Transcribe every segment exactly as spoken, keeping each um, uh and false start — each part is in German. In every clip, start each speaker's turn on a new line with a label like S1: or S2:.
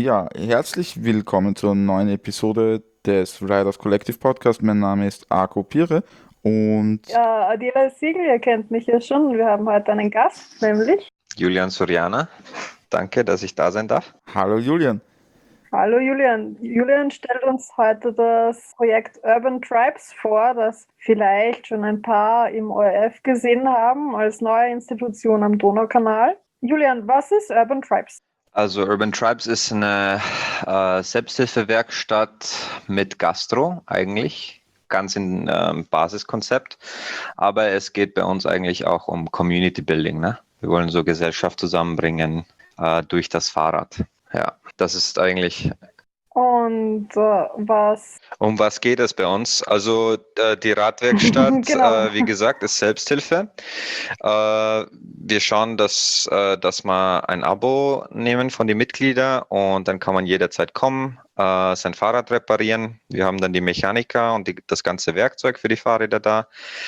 S1: Ja, herzlich willkommen zur neuen Episode des Riders Collective Podcast. Mein Name ist Arco Pire und
S2: Ja, Adela Siegel, ihr kennt mich ja schon. Wir haben heute einen Gast, nämlich.
S3: Julian Soriana, danke, dass ich da sein darf.
S1: hallo Julian.
S2: Hallo Julian. Julian stellt uns heute das Projekt Urban Tribes vor, das vielleicht schon ein paar im O R F gesehen haben, als neue Institution am Donaukanal. Julian, was ist Urban Tribes?
S3: Also Urban Tribes ist eine äh, Selbsthilfewerkstatt mit Gastro eigentlich, ganz im ähm, Basiskonzept. Aber es geht bei uns eigentlich auch um Community Building. Ne? Wir wollen so Gesellschaft zusammenbringen äh, durch das Fahrrad. Ja, das ist eigentlich.
S2: Und äh, was?
S3: Um was geht es bei uns? Also äh, die Radwerkstatt,
S2: Genau.
S3: äh, wie gesagt, ist Selbsthilfe. Äh, wir schauen, dass, äh, dass wir ein Abo nehmen von den Mitgliedern und dann kann man jederzeit kommen, äh, sein Fahrrad reparieren. Wir haben dann die Mechaniker und die, das ganze Werkzeug für die Fahrräder da.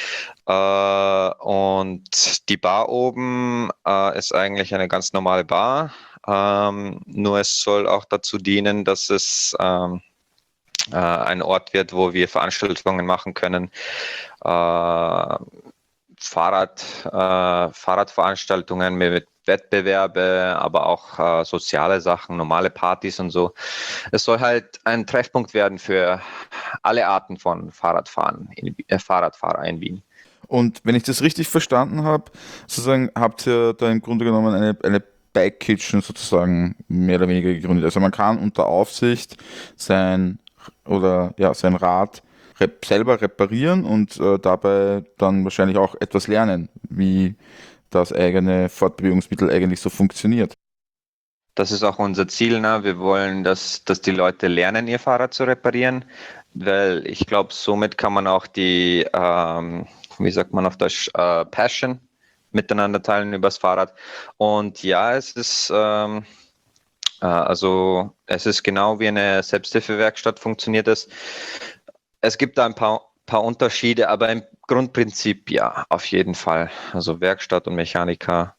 S3: Äh, und die Bar oben äh, ist eigentlich eine ganz normale Bar. Ähm, nur es soll auch dazu dienen, dass es ähm, äh, ein Ort wird, wo wir Veranstaltungen machen können. Äh, Fahrrad, äh, Fahrradveranstaltungen mit Wettbewerbe, aber auch äh, soziale Sachen, normale Partys und so. Es soll halt ein Treffpunkt werden für alle Arten von Fahrradfahren, in, äh, Fahrradfahrer in Wien.
S1: Und wenn ich das richtig verstanden habe, sozusagen habt ihr da im Grunde genommen eine, eine Bike Kitchen sozusagen mehr oder weniger gegründet. Also man kann unter Aufsicht sein oder ja sein Rad rep selber reparieren und äh, dabei dann wahrscheinlich auch etwas lernen, wie das eigene Fortbewegungsmittel eigentlich so funktioniert.
S3: Das ist auch unser Ziel. Ne? Wir wollen, dass, dass die Leute lernen, ihr Fahrrad zu reparieren, weil ich glaube, somit kann man auch die, ähm, wie sagt man auf Deutsch, äh, Passion miteinander teilen übers Fahrrad. Und ja, es ist, ähm, äh, also es ist genau wie eine Selbsthilfewerkstatt funktioniert es. Es gibt da ein paar, paar Unterschiede, aber im Grundprinzip ja, auf jeden Fall. Also Werkstatt und Mechaniker.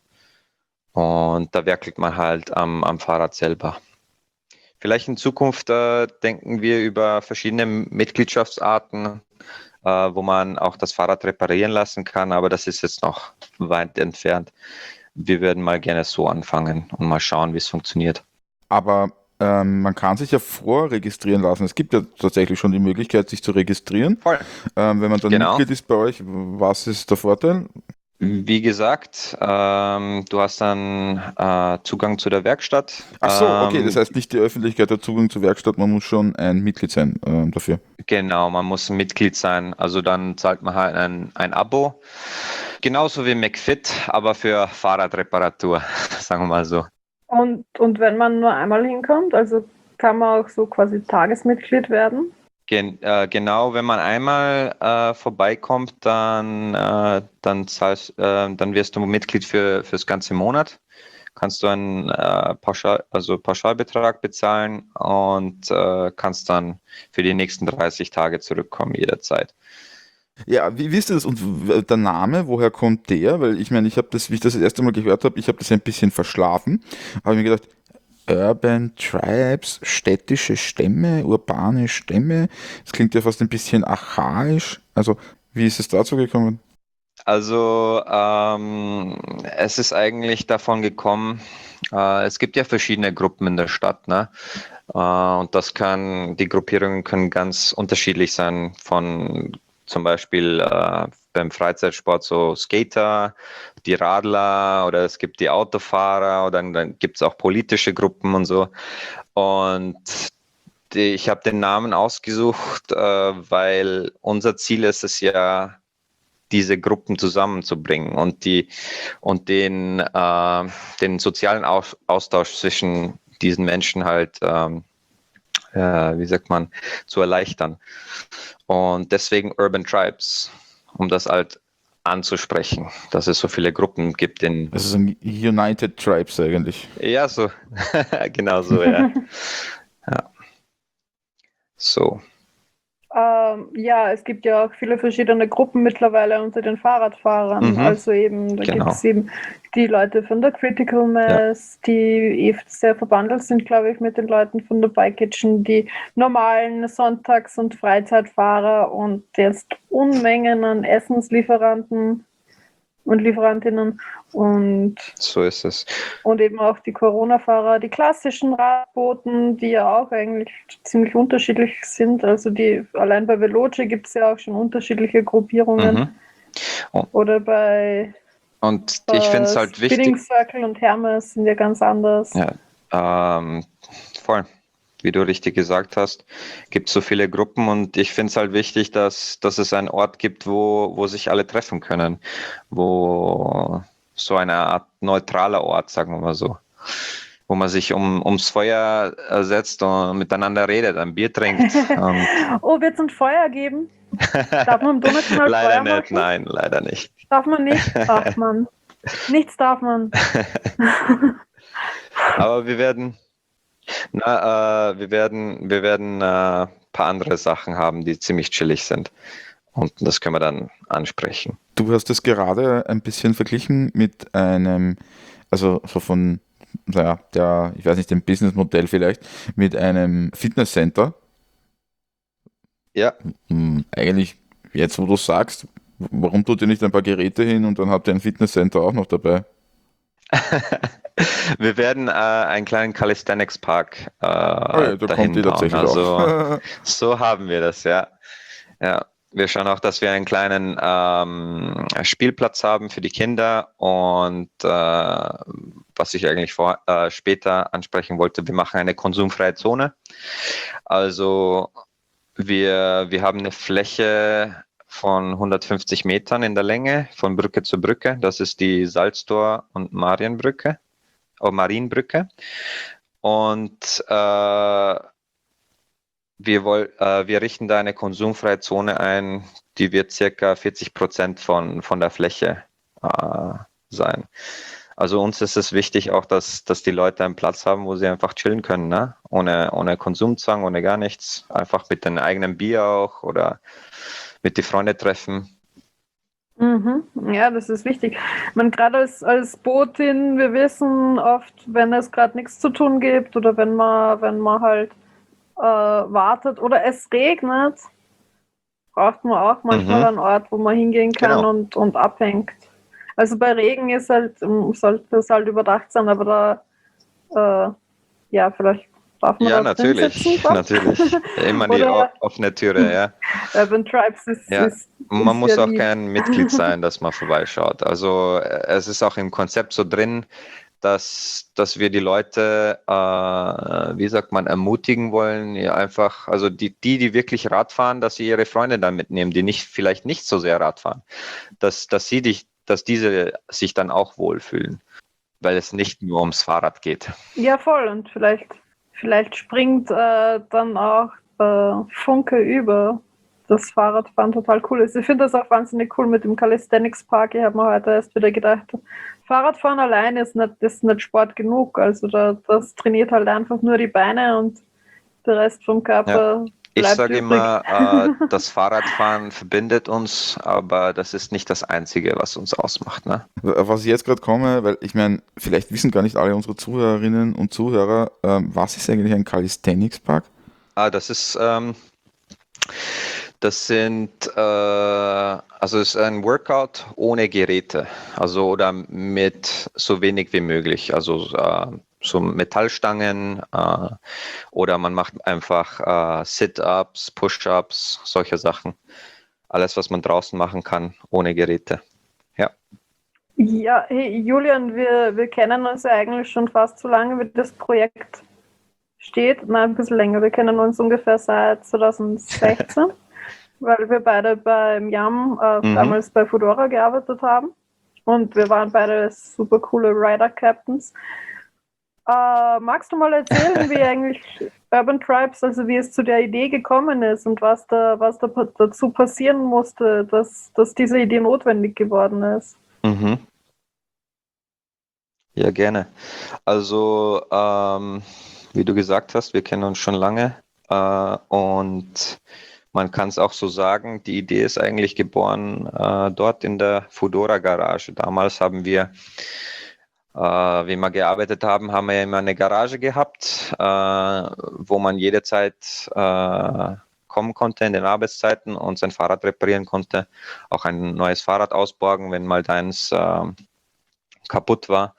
S3: Und da werkelt man halt am, am Fahrrad selber. Vielleicht in Zukunft äh, denken wir über verschiedene Mitgliedschaftsarten, äh, wo man auch das Fahrrad reparieren lassen kann, aber das ist jetzt noch weit entfernt. Wir würden mal gerne so anfangen und mal schauen, wie es funktioniert.
S1: Aber ähm, man kann sich ja vorregistrieren lassen. Es gibt ja tatsächlich schon die Möglichkeit, sich zu registrieren.
S3: Voll.
S1: Ähm, wenn man dann
S3: Genau.
S1: Mitglied ist bei euch, was ist der Vorteil?
S3: Wie gesagt, ähm, du hast dann äh, Zugang zu der Werkstatt.
S1: Ach so, okay, das
S3: Ähm,
S1: heißt nicht die Öffentlichkeit hat Zugang zur Werkstatt, man muss schon ein Mitglied sein ähm, dafür.
S3: genau, man muss ein Mitglied sein. Also dann zahlt man halt ein, ein Abo. Genauso wie McFit, aber für Fahrradreparatur, sagen wir mal so.
S2: Und, und wenn man nur einmal hinkommt, also kann man auch so quasi Tagesmitglied werden?
S3: Gen äh, genau, wenn man einmal äh, vorbeikommt, dann, äh, dann, zahlst, äh, dann wirst du Mitglied für fürs ganze Monat. Kannst du einen äh, Pauschal, also Pauschalbetrag bezahlen und äh, kannst dann für die nächsten dreißig Tage zurückkommen jederzeit.
S1: Ja, wie, wie ist das? Und w- der Name, woher kommt der? Weil ich meine, ich habe das, wie ich das das erste Mal gehört habe, ich habe das ein bisschen verschlafen. Habe mir gedacht, Urban Tribes, städtische Stämme, urbane Stämme. Das klingt ja fast ein bisschen archaisch. Also, wie ist es dazu gekommen?
S3: Also ähm, es ist eigentlich davon gekommen, äh, es gibt ja verschiedene Gruppen in der Stadt, ne? Äh, und das kann, die Gruppierungen können ganz unterschiedlich sein, von zum Beispiel äh, beim Freizeitsport so Skater, die Radler oder es gibt die Autofahrer oder dann, dann gibt es auch politische Gruppen und so. Und die, ich habe den Namen ausgesucht, äh, weil unser Ziel ist es ja, diese Gruppen zusammenzubringen und die und den, äh, den sozialen Aus Austausch zwischen diesen Menschen halt, ähm, äh, wie sagt man, zu erleichtern. Und deswegen Urban Tribes, um das halt anzusprechen, dass es so viele Gruppen gibt in.
S1: Das ist ein United Tribes eigentlich.
S3: Ja, so, genau so, ja. Ja. So.
S2: Ähm, ja, es gibt ja auch viele verschiedene Gruppen mittlerweile unter den Fahrradfahrern.
S3: Mhm.
S2: Also eben, da
S3: Genau.
S2: gibt es eben die Leute von der Critical Mass, die eh sehr verbandelt sind, glaube ich, mit den Leuten von der Bike Kitchen, die normalen Sonntags- und Freizeitfahrer und jetzt Unmengen an Essenslieferanten und Lieferantinnen und,
S3: So ist es.
S2: und eben auch die Corona-Fahrer, die klassischen Radboten, die ja auch eigentlich ziemlich unterschiedlich sind. Also die allein bei Veloce gibt es ja auch schon unterschiedliche Gruppierungen.
S3: Mhm. Und,
S2: Oder bei
S3: und ich finde es
S2: äh,
S3: halt
S2: Spinning
S3: wichtig,
S2: Circle und Hermes sind ja ganz anders.
S3: ja, ähm, voll, wie du richtig gesagt hast, gibt so viele Gruppen und ich finde es halt wichtig, dass, dass es einen Ort gibt, wo, wo sich alle treffen können, wo so eine Art neutraler Ort, sagen wir mal so, wo man sich um, ums Feuer äh, setzt und miteinander redet, ein Bier trinkt. Und
S2: Oh, wird es ein Feuer geben? Darf man im Donaukanal
S3: leider
S2: Feuer
S3: nicht,
S2: machen?
S3: nein, leider nicht.
S2: Darf man nicht? Ach man, nichts darf man.
S3: Aber wir werden, na, äh, wir werden, wir werden äh, ein paar andere Sachen haben, die ziemlich chillig sind. Und das können wir dann ansprechen.
S1: Du hast es gerade ein bisschen verglichen mit einem, also so von, naja, der, ich weiß nicht, dem Businessmodell vielleicht, mit einem Fitnesscenter.
S3: Ja,
S1: Hm, eigentlich, jetzt wo du sagst, warum tut ihr nicht ein paar Geräte hin und dann habt ihr ein Fitnesscenter auch noch dabei?
S3: wir werden äh, einen kleinen Calisthenics Park äh,
S1: Oh ja, da kommt
S3: dahin
S1: die
S3: bauen.
S1: tatsächlich
S3: Also
S1: auch.
S3: so haben wir das, ja. Ja, wir schauen auch, dass wir einen kleinen ähm, Spielplatz haben für die Kinder und äh, was ich eigentlich vor, äh, später ansprechen wollte, wir machen eine konsumfreie Zone. Also wir, wir haben eine Fläche von hundertfünfzig Metern in der Länge von Brücke zu Brücke. Das ist die Salzdor- und Marienbrücke, oh, Marienbrücke. Und äh, wir, woll, äh, wir richten da eine konsumfreie Zone ein, die wird circa vierzig Prozent von, von der Fläche äh, sein. Also uns ist es wichtig auch, dass, dass die Leute einen Platz haben, wo sie einfach chillen können, ne? Ohne, ohne Konsumzwang, ohne gar nichts. Einfach mit dem eigenen Bier auch oder mit die Freunde treffen.
S2: Mhm. Ja, das ist wichtig. Man gerade als, als Botin, wir wissen oft, wenn es gerade nichts zu tun gibt oder wenn man, wenn man halt äh, wartet oder es regnet, braucht man auch manchmal
S3: Mhm,
S2: einen Ort, wo man hingehen kann
S3: genau.
S2: und, und abhängt. Also bei Regen ist halt, ähm, sollte es halt überdacht sein, aber da, äh, ja, vielleicht darf man
S3: Ja,
S2: da drin sitzen.
S3: natürlich, natürlich. Immer die o-
S2: Oder
S3: offene Türe, ja.
S2: Urban Tribes ist,
S3: Ja,
S2: ist,
S3: man
S2: ist ja
S3: muss auch
S2: lieb.
S3: kein Mitglied sein, dass man vorbeischaut. Also äh, es ist auch im Konzept so drin, dass, dass wir die Leute, äh, wie sagt man, ermutigen wollen, ja, einfach, also die, die, die wirklich Rad fahren, dass sie ihre Freunde dann mitnehmen, die nicht, vielleicht nicht so sehr Rad fahren, dass, dass sie dich, dass diese sich dann auch wohlfühlen, weil es nicht nur ums Fahrrad geht.
S2: Ja, voll. Und vielleicht, vielleicht springt äh, dann auch äh, Funke über, das Fahrradfahren total cool ist. Ich finde das auch wahnsinnig cool mit dem Calisthenics Park. Ich habe mir heute erst wieder gedacht, Fahrradfahren allein ist nicht, ist nicht Sport genug. Also da, das trainiert halt einfach nur die Beine und der Rest vom Körper
S3: Ja. Ich
S2: bleibt
S3: sage
S2: übrig.
S3: immer, äh, das Fahrradfahren verbindet uns, aber das ist nicht das Einzige, was uns ausmacht. Ne?
S1: Auf was ich jetzt gerade komme, weil ich meine, vielleicht wissen gar nicht alle unsere Zuhörerinnen und Zuhörer, ähm, was ist eigentlich ein Calisthenics Park?
S3: Ah, das ist, ähm, das sind, äh, also es ist ein Workout ohne Geräte, also oder mit so wenig wie möglich, also äh, so Metallstangen äh, oder man macht einfach äh, Sit-ups, Push-ups, solche Sachen. Alles, was man draußen machen kann, ohne Geräte. Ja.
S2: Ja, hey Julian, wir, wir kennen uns ja eigentlich schon fast so lange, wie das Projekt steht. Nein, ein bisschen länger. Wir kennen uns ungefähr seit zweitausendsechzehn, weil wir beide beim Yam äh,
S3: Mhm.
S2: damals bei Foodora gearbeitet haben. Und wir waren beide super coole Rider-Captains. Äh, magst du mal erzählen, wie eigentlich Urban Tribes, also wie es zu der Idee gekommen ist und was da, was da pa- dazu passieren musste, dass, dass diese Idee notwendig geworden ist?
S3: Mhm. Ja, gerne. Also, ähm, wie du gesagt hast, wir kennen uns schon lange äh, und man kann es auch so sagen, die Idee ist eigentlich geboren äh, dort in der Foodora Garage. Damals haben wir, äh, wie wir gearbeitet haben, haben wir immer eine Garage gehabt, äh, wo man jederzeit äh, kommen konnte in den Arbeitszeiten und sein Fahrrad reparieren konnte, auch ein neues Fahrrad ausborgen, wenn mal deins äh, kaputt war.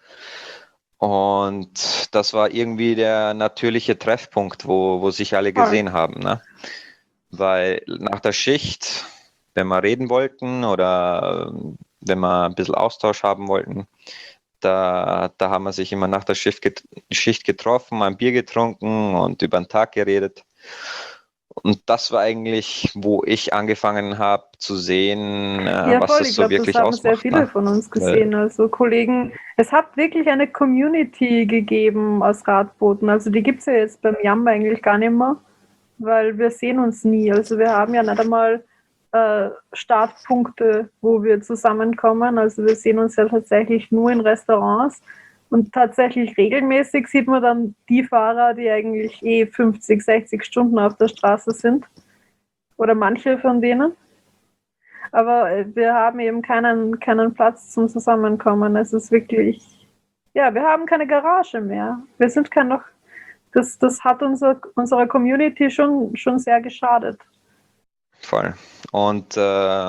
S3: Und das war irgendwie der natürliche Treffpunkt, wo, wo sich alle gesehen haben, ne? Weil nach der Schicht, wenn wir reden wollten oder wenn wir ein bisschen Austausch haben wollten, da, da haben wir sich immer nach der Schicht, get- Schicht getroffen, ein Bier getrunken und über den Tag geredet. Und das war eigentlich, wo ich angefangen habe zu sehen, äh,
S2: Ja,
S3: was
S2: voll.
S3: das
S2: Ich
S3: so
S2: glaube, das
S3: wirklich
S2: haben sehr
S3: ausmacht.
S2: viele
S3: Ne?
S2: von uns
S3: Weil,
S2: gesehen. Also Kollegen, es hat wirklich eine Community gegeben aus Radbooten. Also die gibt es ja jetzt beim Yam eigentlich gar nicht mehr, weil wir sehen uns nie. Also wir haben ja nicht einmal äh, Startpunkte, wo wir zusammenkommen. Also wir sehen uns ja tatsächlich nur in Restaurants. Und tatsächlich regelmäßig sieht man dann die Fahrer, die eigentlich eh fünfzig, sechzig Stunden auf der Straße sind. Oder manche von denen. Aber äh, wir haben eben keinen, keinen Platz zum Zusammenkommen. Es ist wirklich, ja, wir haben keine Garage mehr. Wir sind kein noch, das, das hat unser, unserer Community schon, schon sehr geschadet.
S3: voll. Und äh,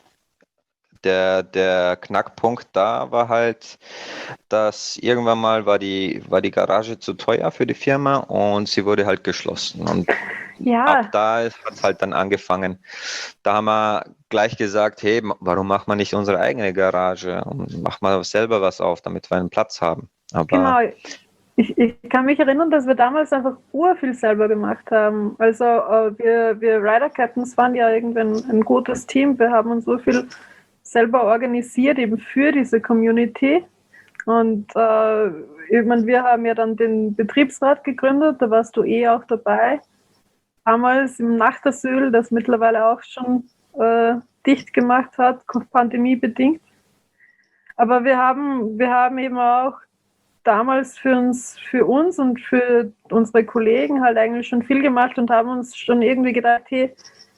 S3: der, der Knackpunkt da war halt, dass irgendwann mal war die, war die Garage zu teuer für die Firma und sie wurde halt geschlossen. Und
S2: Ja,
S3: ab da hat es halt dann angefangen. Da haben wir gleich gesagt, hey, ma- warum macht man nicht unsere eigene Garage und macht mal selber was auf, damit wir einen Platz haben. Aber
S2: genau. Ich, ich kann mich erinnern, dass wir damals einfach urviel selber gemacht haben. Also äh, wir, wir Rider Captains waren ja irgendwann ein gutes Team. Wir haben uns so viel selber organisiert, eben für diese Community. Und äh, ich meine, wir haben ja dann den Betriebsrat gegründet, da warst du eh auch dabei. Damals im Nachtasyl, das mittlerweile auch schon äh, dicht gemacht hat, pandemiebedingt. Aber wir haben, wir haben eben auch damals für uns, für uns und für unsere Kollegen halt eigentlich schon viel gemacht und haben uns schon irgendwie gedacht, hey,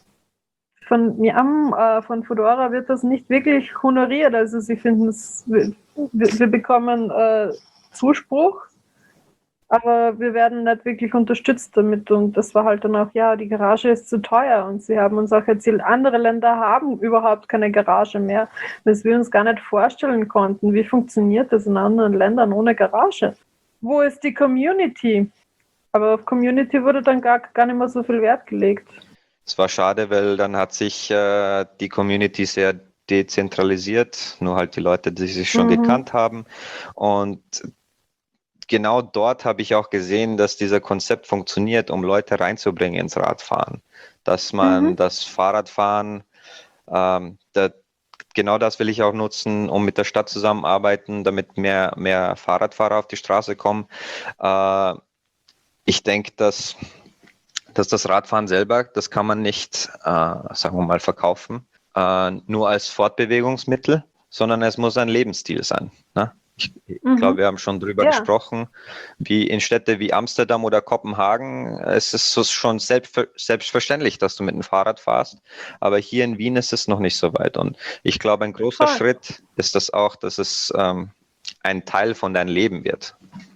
S2: von Miam, äh, von Foodora wird das nicht wirklich honoriert. Also sie finden es, wir, wir bekommen äh, Zuspruch, aber wir werden nicht wirklich unterstützt damit. Und das war halt dann auch, ja, die Garage ist zu teuer. Und sie haben uns auch erzählt, andere Länder haben überhaupt keine Garage mehr, dass wir uns gar nicht vorstellen konnten, wie funktioniert das in anderen Ländern ohne Garage. Wo ist die Community? Aber auf Community wurde dann gar, gar nicht mehr so viel Wert gelegt.
S3: es war schade, weil dann hat sich äh, die Community sehr dezentralisiert, nur halt die Leute, die sich schon
S2: Mhm.
S3: gekannt haben. Und genau dort habe ich auch gesehen, dass dieser Konzept funktioniert, um Leute reinzubringen ins Radfahren. Dass man
S2: Mhm.
S3: das Fahrradfahren, ähm, da, genau das will ich auch nutzen, um mit der Stadt zusammenarbeiten, damit mehr, mehr Fahrradfahrer auf die Straße kommen. Äh, ich denke, dass, dass das Radfahren selber, das kann man nicht, äh, sagen wir mal, verkaufen, äh, nur als Fortbewegungsmittel, sondern es muss ein Lebensstil sein. Ne? Ich
S2: Mhm.
S3: glaube, wir haben schon drüber
S2: Ja.
S3: gesprochen, wie in Städte wie Amsterdam oder Kopenhagen, es ist so schon selbst, selbstverständlich, dass du mit dem Fahrrad fährst, aber hier in Wien ist es noch nicht so weit. Und ich glaube, ein großer
S2: Voll.
S3: Schritt ist das auch, dass es ähm, ein Teil von deinem Leben wird.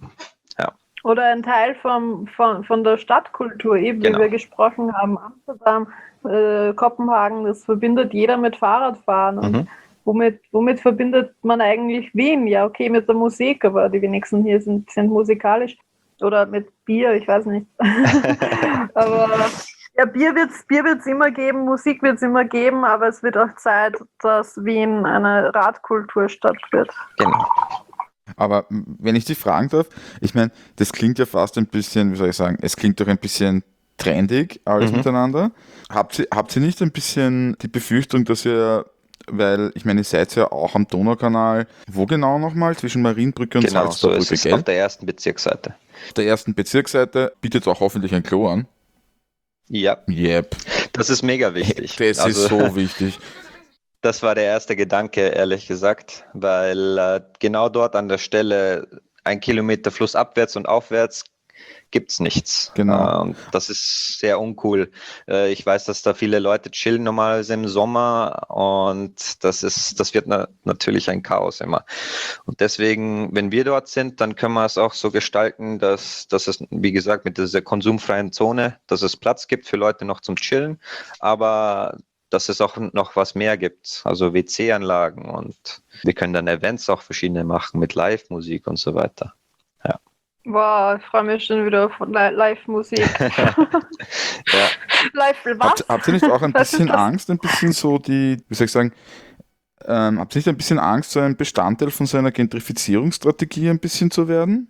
S2: Oder ein Teil vom, von, von der Stadtkultur, eben
S3: Genau.
S2: wie wir gesprochen haben. Amsterdam, äh, Kopenhagen, das verbindet jeder mit Fahrradfahren. Und
S3: Mhm.
S2: womit, womit verbindet man eigentlich Wien? Ja, okay, mit der Musik, aber die wenigsten hier sind, sind musikalisch. Oder mit Bier, ich weiß nicht. Aber ja, Bier wird es Bier wird's immer geben, Musik wird es immer geben, aber es wird auch Zeit, dass Wien eine Radkulturstadt wird.
S3: Genau.
S1: Aber m, wenn ich dich fragen darf, ich meine, das klingt ja fast ein bisschen, wie soll ich sagen, es klingt doch ein bisschen trendig alles
S3: Mhm.
S1: miteinander. Habt ihr, habt ihr nicht ein bisschen die Befürchtung, dass ihr, weil ich meine, ihr seid ja auch am Donaukanal, wo genau nochmal? Zwischen Marienbrücke und
S3: Genau, so ist
S1: Salztorbrücke,
S3: es
S1: gell?
S3: auf der ersten Bezirksseite.
S1: Auf der ersten Bezirksseite bietet auch hoffentlich ein Klo an.
S3: Ja,
S1: Yep.
S3: das ist mega wichtig.
S1: Das
S3: Also,
S1: ist so wichtig.
S3: das war der erste Gedanke, ehrlich gesagt, weil äh, genau dort an der Stelle ein Kilometer flussabwärts und aufwärts gibt es nichts.
S1: Genau.
S3: Äh, und das ist sehr uncool. Äh, ich weiß, dass da viele Leute chillen normalerweise im Sommer und das ist, das wird na, natürlich ein Chaos immer. Und deswegen, wenn wir dort sind, dann können wir es auch so gestalten, dass, dass es, wie gesagt, mit dieser konsumfreien Zone, dass es Platz gibt für Leute noch zum Chillen, aber dass es auch noch was mehr gibt, also W C-Anlagen und wir können dann Events auch verschiedene machen mit Live-Musik und so weiter. Ja.
S2: Wow, ich freue mich schon wieder auf Li- Live-Musik.
S3: Ja.
S2: Live, was?
S1: Habt, habt ihr nicht auch ein
S2: Was ist
S1: bisschen
S2: das?
S1: Angst, ein bisschen so die, wie soll ich sagen, ähm, habt ihr nicht ein bisschen Angst, so ein Bestandteil von so einer Gentrifizierungsstrategie ein bisschen zu werden?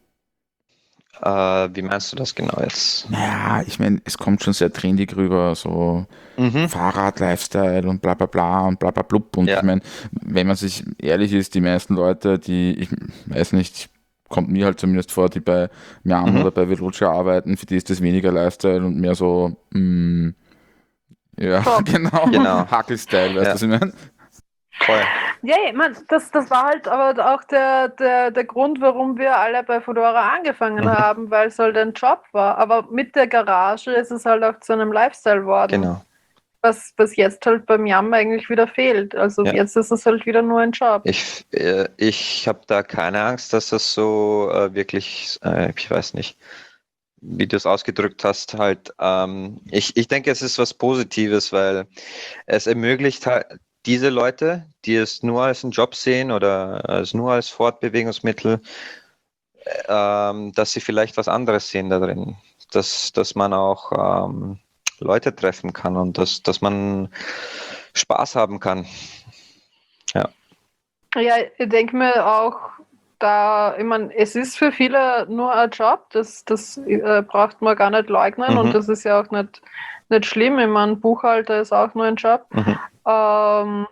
S3: Äh, wie meinst du das genau jetzt?
S1: Naja, ich meine, es kommt schon sehr trendig rüber, so
S3: Mhm.
S1: Fahrrad-Lifestyle und bla bla bla und bla bla blub. Und
S3: Ja.
S1: ich meine, wenn man sich ehrlich ist, die meisten Leute, die, ich weiß nicht, kommt mir halt zumindest vor, die bei Miam
S3: Mhm.
S1: oder bei Velocia arbeiten, für die ist das weniger Lifestyle und mehr so, mh, ja,
S2: Job.
S1: genau,
S3: Genau.
S1: Hackel-Style, weißt du,
S3: Ja.
S1: was ich meine?
S3: Voll.
S2: Ja, ich mein, das, das war halt aber auch der, der, der Grund, warum wir alle bei Fedora angefangen
S3: Mhm.
S2: haben, weil es halt ein Job war. Aber mit der Garage ist es halt auch zu einem Lifestyle geworden,
S3: Genau.
S2: was, was jetzt halt beim Yam eigentlich wieder fehlt. Also
S3: Ja.
S2: jetzt ist es halt wieder nur ein Job.
S3: Ich, äh, ich habe da keine Angst, dass das so äh, wirklich, äh, ich weiß nicht, wie du es ausgedrückt hast, halt, ähm, ich, ich denke, es ist was Positives, weil es ermöglicht halt diese Leute, die es nur als einen Job sehen oder als nur als Fortbewegungsmittel, ähm, dass sie vielleicht was anderes sehen da drin. Dass, dass man auch ähm, Leute treffen kann und dass, dass man Spaß haben kann.
S2: Ja, ich denke mir auch, da, ich meine, es ist für viele nur ein Job, das, das äh, braucht man gar nicht leugnen
S3: Mhm.
S2: und das ist ja auch nicht, nicht schlimm. Ich meine, Buchhalter ist auch nur ein Job.
S3: Mhm.
S2: Ähm,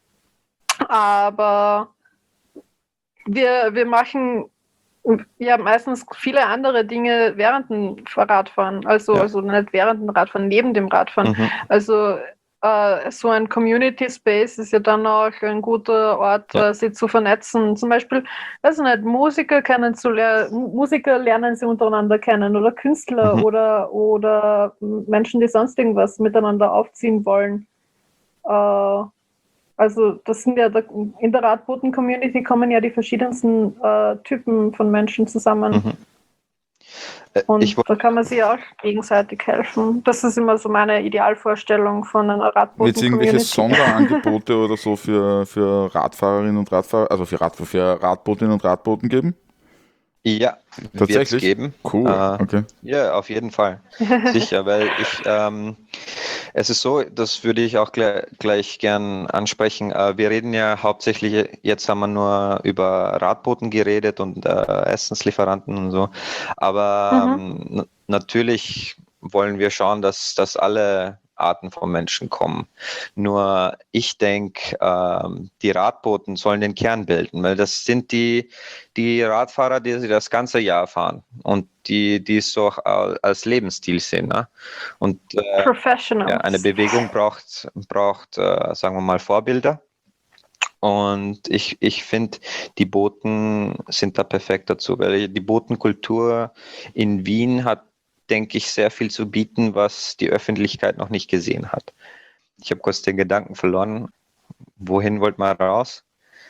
S2: aber wir, wir machen ja meistens viele andere Dinge während dem Radfahren. Also,
S3: Ja.
S2: also nicht während dem Radfahren, neben dem Radfahren.
S3: Mhm.
S2: Also äh, so ein Community Space ist ja dann auch ein guter Ort,
S3: Ja.
S2: äh, sich zu vernetzen. Zum Beispiel, weiß ich nicht, Musiker kennenzulernen, Musiker lernen sie untereinander kennen oder Künstler
S3: Mhm.
S2: oder, oder Menschen, die sonst irgendwas miteinander aufziehen wollen. Äh, also das sind ja, da, in der Radboten-Community kommen ja die verschiedensten äh, Typen von Menschen zusammen.
S3: Mhm. Äh,
S2: Und
S3: ich,
S2: da kann man sich auch gegenseitig helfen. Das ist immer so meine Idealvorstellung von einer
S1: Wird es irgendwelche
S2: Radboten-Community.
S1: Sonderangebote oder so für, für Radfahrerinnen und Radfahrer, also für, Rad, für Radbotinnen und Radboten geben?
S3: ja, wird es
S1: Tatsächlich?
S3: geben.
S1: Cool,
S3: Äh,
S1: okay.
S3: Ja, auf jeden Fall. Sicher, weil ich, ähm, es ist so, das würde ich auch gleich, gleich gern ansprechen. Äh, wir reden ja hauptsächlich, jetzt haben wir nur über Radboten geredet und äh, Essenslieferanten und so. Aber
S2: Mhm.
S3: ähm, n- natürlich wollen wir schauen, dass, dass alle Arten von Menschen kommen. Nur ich denke, ähm, die Radboten sollen den Kern bilden, weil das sind die, die Radfahrer, die sie das ganze Jahr fahren und die, die es so auch als Lebensstil sehen. Ne? Und äh,
S2: Professionals.
S3: ja, eine Bewegung braucht, braucht äh, sagen wir mal, Vorbilder. Und ich, ich finde, die Boten sind da perfekt dazu, weil die Botenkultur in Wien hat, denke ich, sehr viel zu bieten, was die Öffentlichkeit noch nicht gesehen hat. Ich habe kurz den Gedanken verloren. Wohin wollt man raus?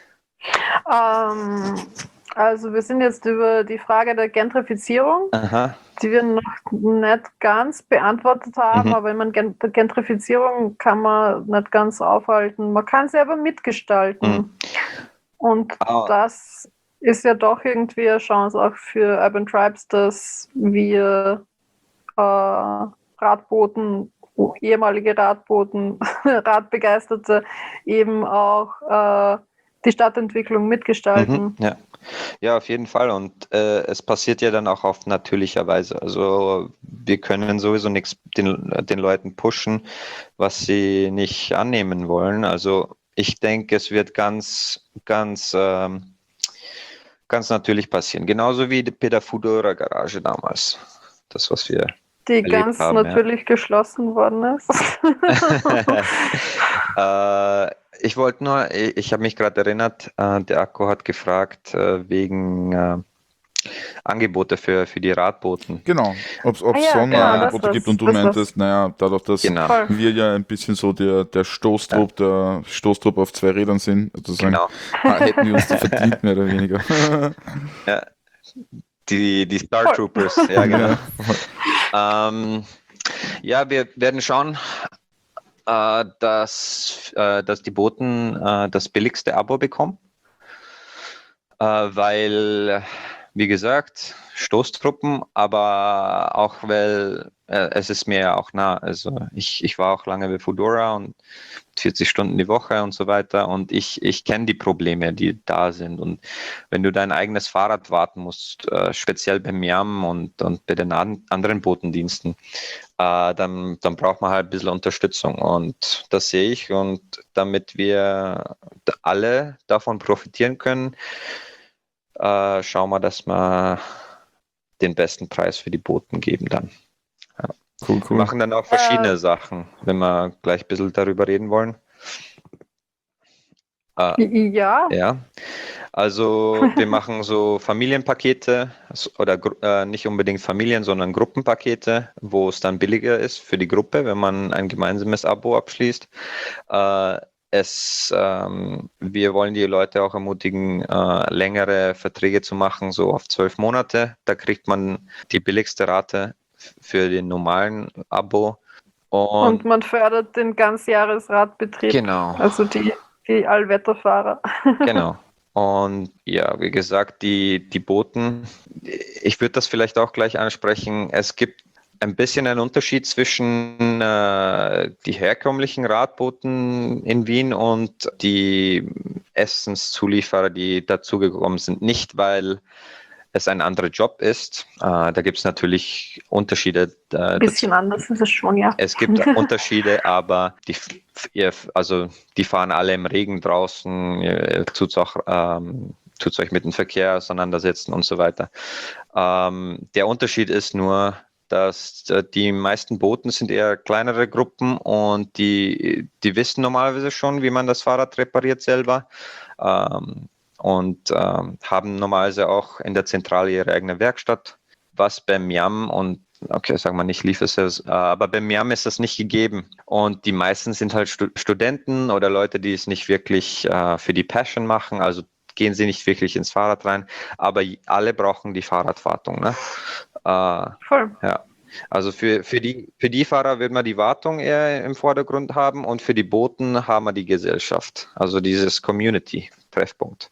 S2: Ähm, also wir sind jetzt über die Frage der Gentrifizierung,
S3: Aha.
S2: die wir noch nicht ganz beantwortet haben,
S3: Mhm.
S2: aber ich meine, Gen- Gentrifizierung kann man nicht ganz aufhalten. Man kann sie aber mitgestalten.
S3: Mhm.
S2: Und
S3: Ah.
S2: das ist ja doch irgendwie eine Chance auch für Urban Tribes, dass wir äh, Radboten, ehemalige Radboten, Radbegeisterte eben auch äh, die Stadtentwicklung mitgestalten.
S3: Mhm, ja. Ja, auf jeden Fall. Und äh, es passiert ja dann auch auf natürlicher Weise. Also wir können sowieso nichts den, den Leuten pushen, was sie nicht annehmen wollen. Also ich denke, es wird ganz, ganz, ähm, ganz natürlich passieren. Genauso wie bei der Fedora Garage damals. Das, was wir
S2: Die
S3: erlebt
S2: ganz
S3: haben, ja.
S2: natürlich geschlossen worden ist.
S3: äh, ich wollte nur, ich, ich habe mich gerade erinnert, äh, der Akku hat gefragt äh, wegen, äh, Angebote für, für die Radboten.
S1: Genau, ob es
S2: Ah ja,
S1: Sonderangebote
S2: genau, das
S1: gibt
S2: was-
S1: und du
S2: das was-
S1: meintest, naja, dadurch, dass
S3: Genau.
S2: Voll.
S1: wir ja ein bisschen so der, der Stoßtrupp, der Stoßtrupp auf zwei Rädern sind, sozusagen,
S3: Genau.
S1: ah, hätten wir uns die verdient, mehr oder weniger.
S3: Ja. Die, die Star
S2: Voll.
S3: Troopers, ja genau.
S1: Ja.
S3: Ähm, ja, wir werden schauen, äh, dass, äh, dass die Boten äh, das billigste Abo bekommen, äh, weil, wie gesagt, Stoßtruppen, aber auch weil äh, es ist mir ja auch nah. Also ich, ich war auch lange bei Foodora und vierzig Stunden die Woche und so weiter und ich, ich kenne die Probleme, die da sind, und wenn du dein eigenes Fahrrad warten musst, äh, speziell beim Miam und, und bei den an, anderen Botendiensten, äh, dann, dann braucht man halt ein bisschen Unterstützung, und das sehe ich, und damit wir alle davon profitieren können, äh, schauen wir, dass wir den besten Preis für die Boten geben dann.
S1: Cool,
S3: Wir
S1: cool.
S3: machen dann auch verschiedene
S2: Äh.
S3: Sachen, wenn wir gleich ein bisschen darüber reden wollen. Äh,
S2: Ja,
S3: Ja, also wir machen so Familienpakete s- oder gru- äh, nicht unbedingt Familien, sondern Gruppenpakete, wo es dann billiger ist für die Gruppe, wenn man ein gemeinsames Abo abschließt. Äh, es, ähm, wir wollen die Leute auch ermutigen, äh, längere Verträge zu machen, so auf zwölf Monate. Da kriegt man die billigste Rate f- für den normalen Abo.
S2: und
S3: Und
S2: man fördert den Ganzjahresradbetrieb,
S3: genau.
S2: also die, die Allwetterfahrer.
S3: Genau. Und ja, wie gesagt, die, die Boten, ich würde das vielleicht auch gleich ansprechen. Es gibt ein bisschen einen Unterschied zwischen äh, die herkömmlichen Radboten in Wien und die Essenszulieferer, die dazugekommen sind. Nicht, weil es ein anderer Job ist. Äh, da gibt es natürlich Unterschiede. Äh,
S2: Ein bisschen
S3: dazu.
S2: anders ist es schon, ja.
S3: Es gibt Unterschiede, aber die, ihr, also die fahren alle im Regen draußen, ihr tut auch, ähm, tut's euch mit dem Verkehr auseinandersetzen und so weiter. Ähm, der Unterschied ist nur, dass äh, die meisten Boten sind eher kleinere Gruppen, und die, die wissen normalerweise schon, wie man das Fahrrad repariert selber. Ähm, und ähm, haben normalerweise auch in der Zentrale ihre eigene Werkstatt, was beim Miam und okay, sagen wir nicht Lieferservice, aber beim Miam ist das nicht gegeben. Und die meisten sind halt Stu- Studenten oder Leute, die es nicht wirklich äh, für die Passion machen, also gehen sie nicht wirklich ins Fahrrad rein, aber alle brauchen die Fahrradwartung. Ne? Äh,
S2: Voll.
S3: ja. Also für, für, die, für die Fahrer wird man die Wartung eher im Vordergrund haben, und für die Boten haben wir die Gesellschaft, also dieses Community-Treffpunkt.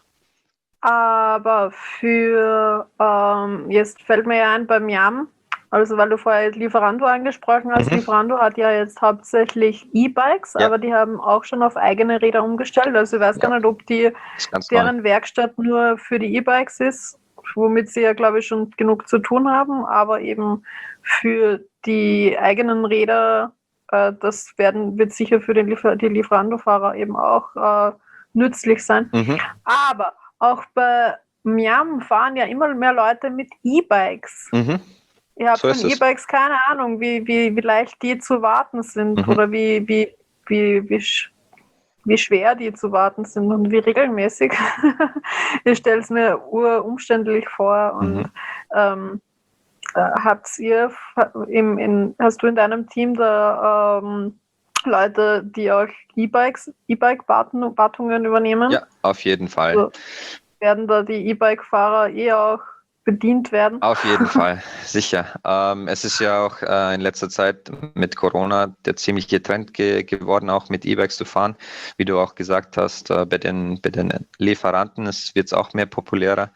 S2: Aber für, ähm, jetzt fällt mir ja ein beim Yam, also weil du vorher Lieferando angesprochen hast,
S3: Mhm.
S2: Lieferando hat ja jetzt hauptsächlich E-Bikes,
S3: Ja.
S2: aber die haben auch schon auf eigene Räder umgestellt. Also ich weiß
S3: Ja.
S2: gar nicht, ob die
S3: Das ist ganz neu.
S2: deren Werkstatt nur für die E-Bikes ist, womit sie ja, glaube ich, schon genug zu tun haben, aber eben für die eigenen Räder, äh, das werden, wird sicher für den Liefer die Lieferando-Fahrer eben auch äh, nützlich sein.
S3: Mhm.
S2: Aber auch bei Miam fahren ja immer mehr Leute mit E-Bikes.
S3: Mhm.
S2: Ihr habt
S3: So
S2: von
S3: ist es.
S2: E-Bikes keine Ahnung, wie, wie, wie leicht die zu warten sind
S3: Mhm.
S2: oder wie, wie, wie, wie, sch- wie schwer die zu warten sind und wie regelmäßig. Ich stelle es mir urumständlich vor. Und
S3: Mhm.
S2: ähm, äh, habt ihr f- im, in, hast du in deinem Team da ähm, Leute, die auch E-Bikes, E-Bike-Wartungen übernehmen?
S3: Ja, auf jeden Fall.
S2: Also werden da die E-Bike-Fahrer eh auch bedient werden?
S3: Auf jeden Fall, sicher. Ähm, es ist ja auch äh, in letzter Zeit mit Corona der ziemliche Trend ge geworden, auch mit E-Bikes zu fahren. Wie du auch gesagt hast, äh, bei, den, bei den Lieferanten wird es auch mehr populärer.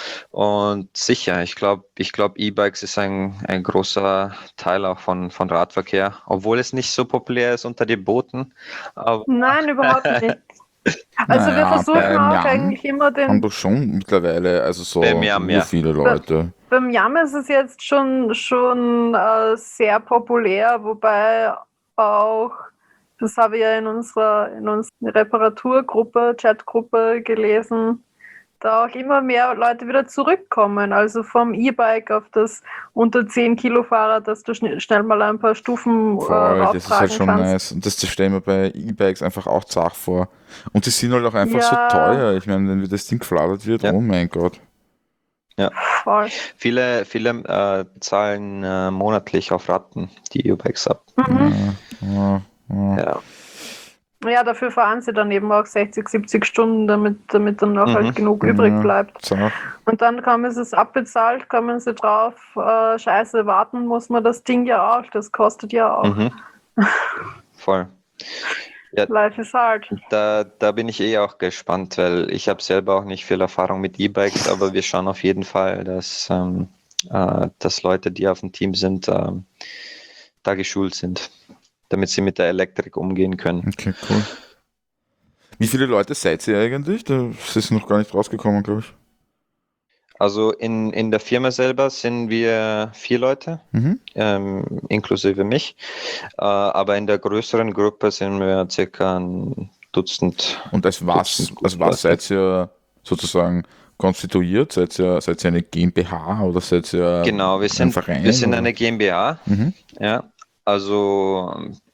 S3: Und sicher, ich glaube, ich glaub, E-Bikes ist ein, ein großer Teil auch von, von Radverkehr, obwohl es nicht so populär ist unter den Booten. Aber
S2: Nein, überhaupt nicht. Also wir
S1: Naja,
S2: versuchen
S1: beim
S2: auch
S1: Yam
S2: eigentlich immer
S1: haben
S2: den.
S1: doch schon mittlerweile, also so
S3: Beim Yam, ja.
S1: ur viele Leute.
S2: Beim Yam ist es jetzt schon, schon äh, sehr populär, wobei auch, das habe ich ja in unserer, in unserer Reparaturgruppe, Chatgruppe gelesen, da auch immer mehr Leute wieder zurückkommen. Also vom E-Bike auf das unter zehn Kilo Fahrrad, dass du schn schnell mal ein paar Stufen äh,
S1: Voll, das ist halt
S2: rauftragen
S1: schon
S2: kannst.
S1: nice. Und das stellen wir bei E-Bikes einfach auch zart vor. Und die sind halt auch einfach
S2: Ja.
S1: so teuer. Ich meine, wenn das Ding gefladert wird,
S3: Ja.
S1: oh mein Gott.
S3: Ja.
S2: Voll.
S3: Viele, viele äh, zahlen äh, monatlich auf Raten die E-Bikes ab.
S2: Mhm.
S1: Ja, ja, ja.
S3: Ja.
S2: Ja, dafür fahren sie dann eben auch sechzig, siebzig Stunden, damit, damit dann noch
S3: Mhm.
S2: halt genug übrig
S1: Ja,
S2: bleibt.
S1: Sach.
S2: Und dann kommen sie es abbezahlt, kommen sie drauf, äh, scheiße, warten muss man das Ding ja auch, das kostet ja auch.
S3: Mhm. Voll. Ja,
S2: Life is hard.
S3: da, da bin ich eh auch gespannt, weil ich habe selber auch nicht viel Erfahrung mit E-Bikes, aber wir schauen auf jeden Fall, dass, ähm, äh, dass Leute, die auf dem Team sind, ähm, da geschult sind, damit sie mit der Elektrik umgehen können.
S1: Okay, cool. Wie viele Leute seid ihr eigentlich? Das ist noch gar nicht rausgekommen, glaube ich.
S3: Also in, in der Firma selber sind wir vier Leute,
S1: Mhm.
S3: ähm, inklusive mich, äh, aber in der größeren Gruppe sind wir circa ein Dutzend.
S1: Und als was,
S3: Dutzend
S1: als was
S3: Leute.
S1: seid ihr sozusagen konstituiert? Seid ihr, seid ihr eine GmbH oder seid ihr
S3: Genau, wir
S1: ein
S3: sind,
S1: Verein?
S3: wir sind
S1: oder?
S3: eine GmbH.
S1: Mhm.
S3: Ja, also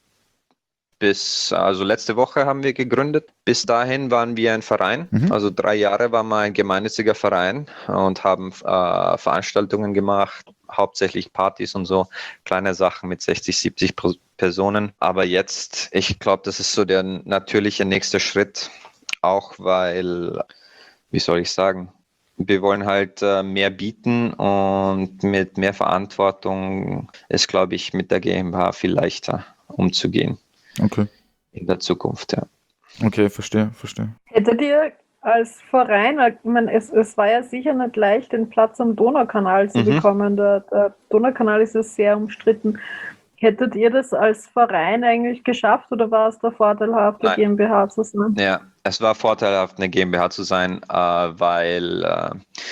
S3: bis, also letzte Woche haben wir gegründet. Bis dahin waren wir ein Verein.
S1: Mhm.
S3: Also drei Jahre waren wir ein gemeinnütziger Verein und haben äh, Veranstaltungen gemacht, hauptsächlich Partys und so, kleine Sachen mit sechzig, siebzig Personen. Aber jetzt, ich glaube, das ist so der natürliche nächste Schritt, auch weil, wie soll ich sagen, wir wollen halt äh, mehr bieten und mit mehr Verantwortung ist, glaube ich, mit der GmbH viel leichter umzugehen.
S1: Okay.
S3: In der Zukunft, ja.
S1: Okay, verstehe, verstehe.
S2: Hättet ihr als Verein, ich meine, es, es war ja sicher nicht leicht, den Platz am Donaukanal zu
S3: Mhm.
S2: bekommen. Der, der Donaukanal ist ja sehr umstritten. Hättet ihr das als Verein eigentlich geschafft oder war es der vorteilhaft, der
S3: Nein.
S2: GmbH zu sein?
S3: Ja, es war vorteilhaft, eine GmbH zu sein, äh, weil äh,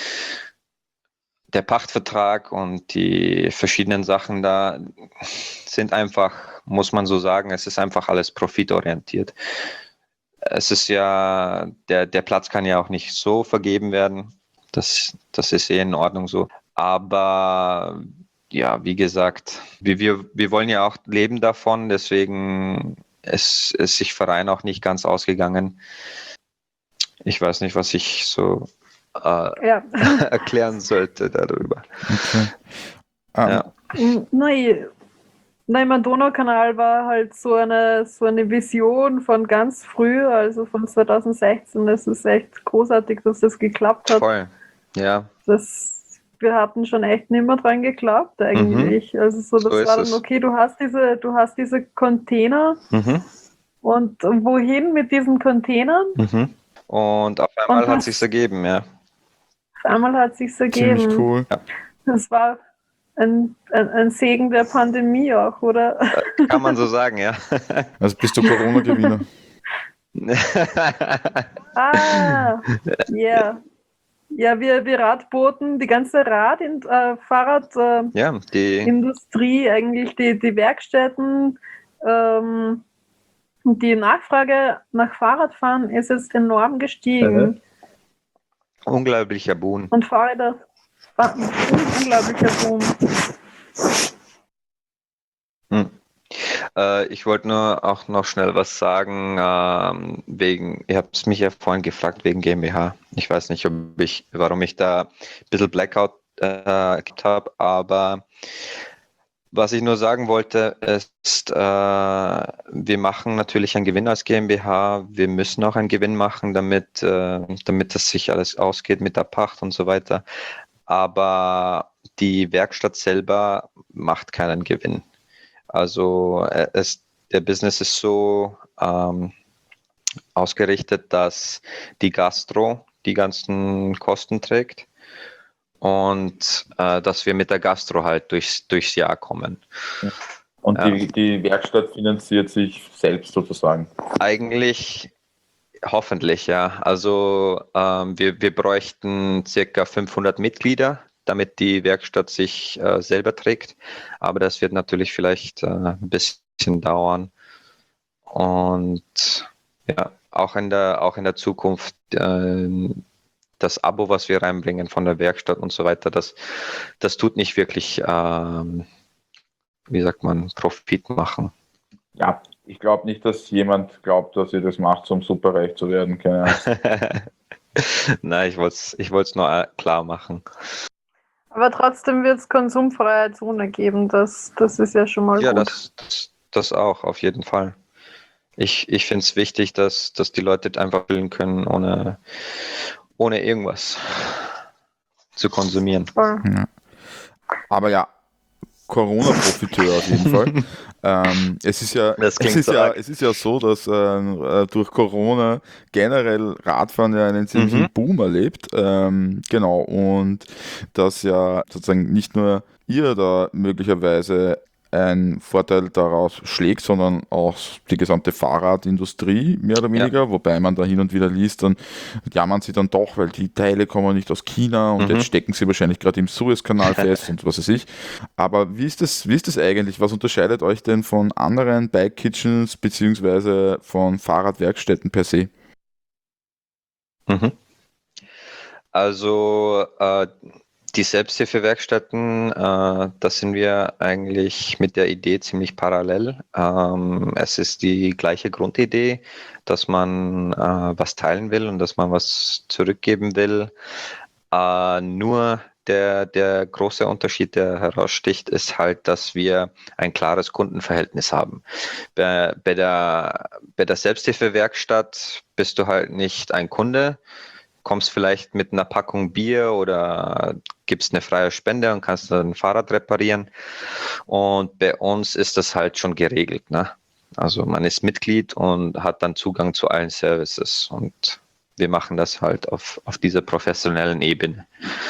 S3: der Pachtvertrag und die verschiedenen Sachen da sind einfach, muss man so sagen, es ist einfach alles profitorientiert. Es ist ja, der, der Platz kann ja auch nicht so vergeben werden. Das, das ist eh in Ordnung so. Aber ja, wie gesagt, wir, wir, wir wollen ja auch leben davon, deswegen ist, ist sich Verein auch nicht ganz ausgegangen. Ich weiß nicht, was ich so äh,
S2: Ja.
S3: erklären sollte darüber.
S1: Okay. Ähm,
S3: Ja.
S2: Nein, nein, mein Donaukanal war halt so eine, so eine Vision von ganz früh, also von zwanzig sechzehn. Es ist echt großartig, dass das geklappt hat.
S3: Voll. Ja.
S2: Das, wir hatten schon echt nicht mehr dran geglaubt eigentlich. Mhm. Also so, das
S3: So
S2: war
S3: ist
S2: dann,
S3: es.
S2: okay, du hast diese, du hast diese Container
S3: Mhm.
S2: und wohin mit diesen Containern?
S3: Mhm. Und auf einmal
S2: Und
S3: hat
S2: das-
S3: sich's ergeben, ja.
S2: Auf einmal hat sich's ergeben.
S1: ziemlich cool.
S2: Das war ein, ein, ein Segen der Pandemie auch, oder?
S3: Kann man so sagen, ja.
S1: Also bist du Corona-Gewinner.
S2: Ah, ja. Ja, wir, wir Radboten, die ganze Rad- und äh, Fahrradindustrie,
S3: ja, die,
S2: eigentlich die, die Werkstätten, ähm, die Nachfrage nach Fahrradfahren ist jetzt enorm gestiegen.
S3: unglaublicher Boom.
S2: Und Fahrräder, war ein unglaublicher Boom.
S3: Hm. Äh, ich wollte nur auch noch schnell was sagen, ähm, wegen, ihr habt mich ja vorhin gefragt wegen GmbH. Ich weiß nicht, ob ich, warum ich da ein bisschen Blackout äh, habe, aber was ich nur sagen wollte, ist, äh, wir machen natürlich einen Gewinn als GmbH. Wir müssen auch einen Gewinn machen, damit, äh, damit das sich alles ausgeht mit der Pacht und so weiter. Aber die Werkstatt selber macht keinen Gewinn. Also äh, es, der Business ist so ähm, ausgerichtet, dass die Gastro die ganzen Kosten trägt und äh, dass wir mit der Gastro halt durchs, durchs Jahr kommen.
S1: Und
S3: Ja.
S1: die, die Werkstatt finanziert sich selbst sozusagen.
S3: Eigentlich hoffentlich, ja. Also ähm, wir, wir bräuchten circa fünfhundert Mitglieder, damit die Werkstatt sich äh, selber trägt. Aber das wird natürlich vielleicht äh, ein bisschen dauern. Und ja, auch in der, auch in der Zukunft äh, das Abo, was wir reinbringen von der Werkstatt und so weiter, das, das tut nicht wirklich, ähm, wie sagt man, Profit machen.
S1: Ja, ich glaube nicht, dass jemand glaubt, dass ihr das macht, um superreich zu werden. Keine Angst.
S3: Nein, ich wollte es ich wollt's nur klar machen.
S2: Aber trotzdem wird es konsumfreie Zone geben. Das, das ist ja schon mal
S3: Ja,
S2: gut.
S3: das, das, das auch, auf jeden Fall. Ich, ich finde es wichtig, dass, dass die Leute einfach chillen können, ohne, ohne irgendwas zu konsumieren.
S2: Voll.
S1: Ja. Aber ja, Corona-Profiteur auf jeden Fall. Ähm, es ist ja,
S3: Das
S1: es
S3: klingt
S1: ist
S3: so
S1: ja,
S3: arg.
S1: es ist ja so, dass ähm, äh, durch Corona generell Radfahren ja einen ziemlichen
S3: Mhm.
S1: Boom erlebt. Ähm, genau, und dass ja sozusagen nicht nur ihr da möglicherweise einen Vorteil daraus schlägt, sondern auch die gesamte Fahrradindustrie mehr oder
S3: Ja.
S1: weniger, wobei man da hin und wieder liest, dann jammern sie dann doch, weil die Teile kommen nicht aus China und
S3: Mhm.
S1: jetzt stecken sie wahrscheinlich gerade im Suezkanal fest und was weiß ich. Aber wie ist das, wie ist das eigentlich? Was unterscheidet euch denn von anderen Bike Kitchens beziehungsweise von Fahrradwerkstätten per se?
S3: Mhm. Also äh, die Selbsthilfewerkstätten, äh, da sind wir eigentlich mit der Idee ziemlich parallel. Ähm, es ist die gleiche Grundidee, dass man äh, was teilen will und dass man was zurückgeben will. Äh, nur der, der große Unterschied, der heraussticht, ist halt, dass wir ein klares Kundenverhältnis haben. Bei, bei der, bei der Selbsthilfewerkstatt bist du halt nicht ein Kunde, kommst vielleicht mit einer Packung Bier oder gibst eine freie Spende und kannst dann ein Fahrrad reparieren. Und bei uns ist das halt schon geregelt, ne? Also man ist Mitglied und hat dann Zugang zu allen Services und wir machen das halt auf, auf dieser professionellen Ebene.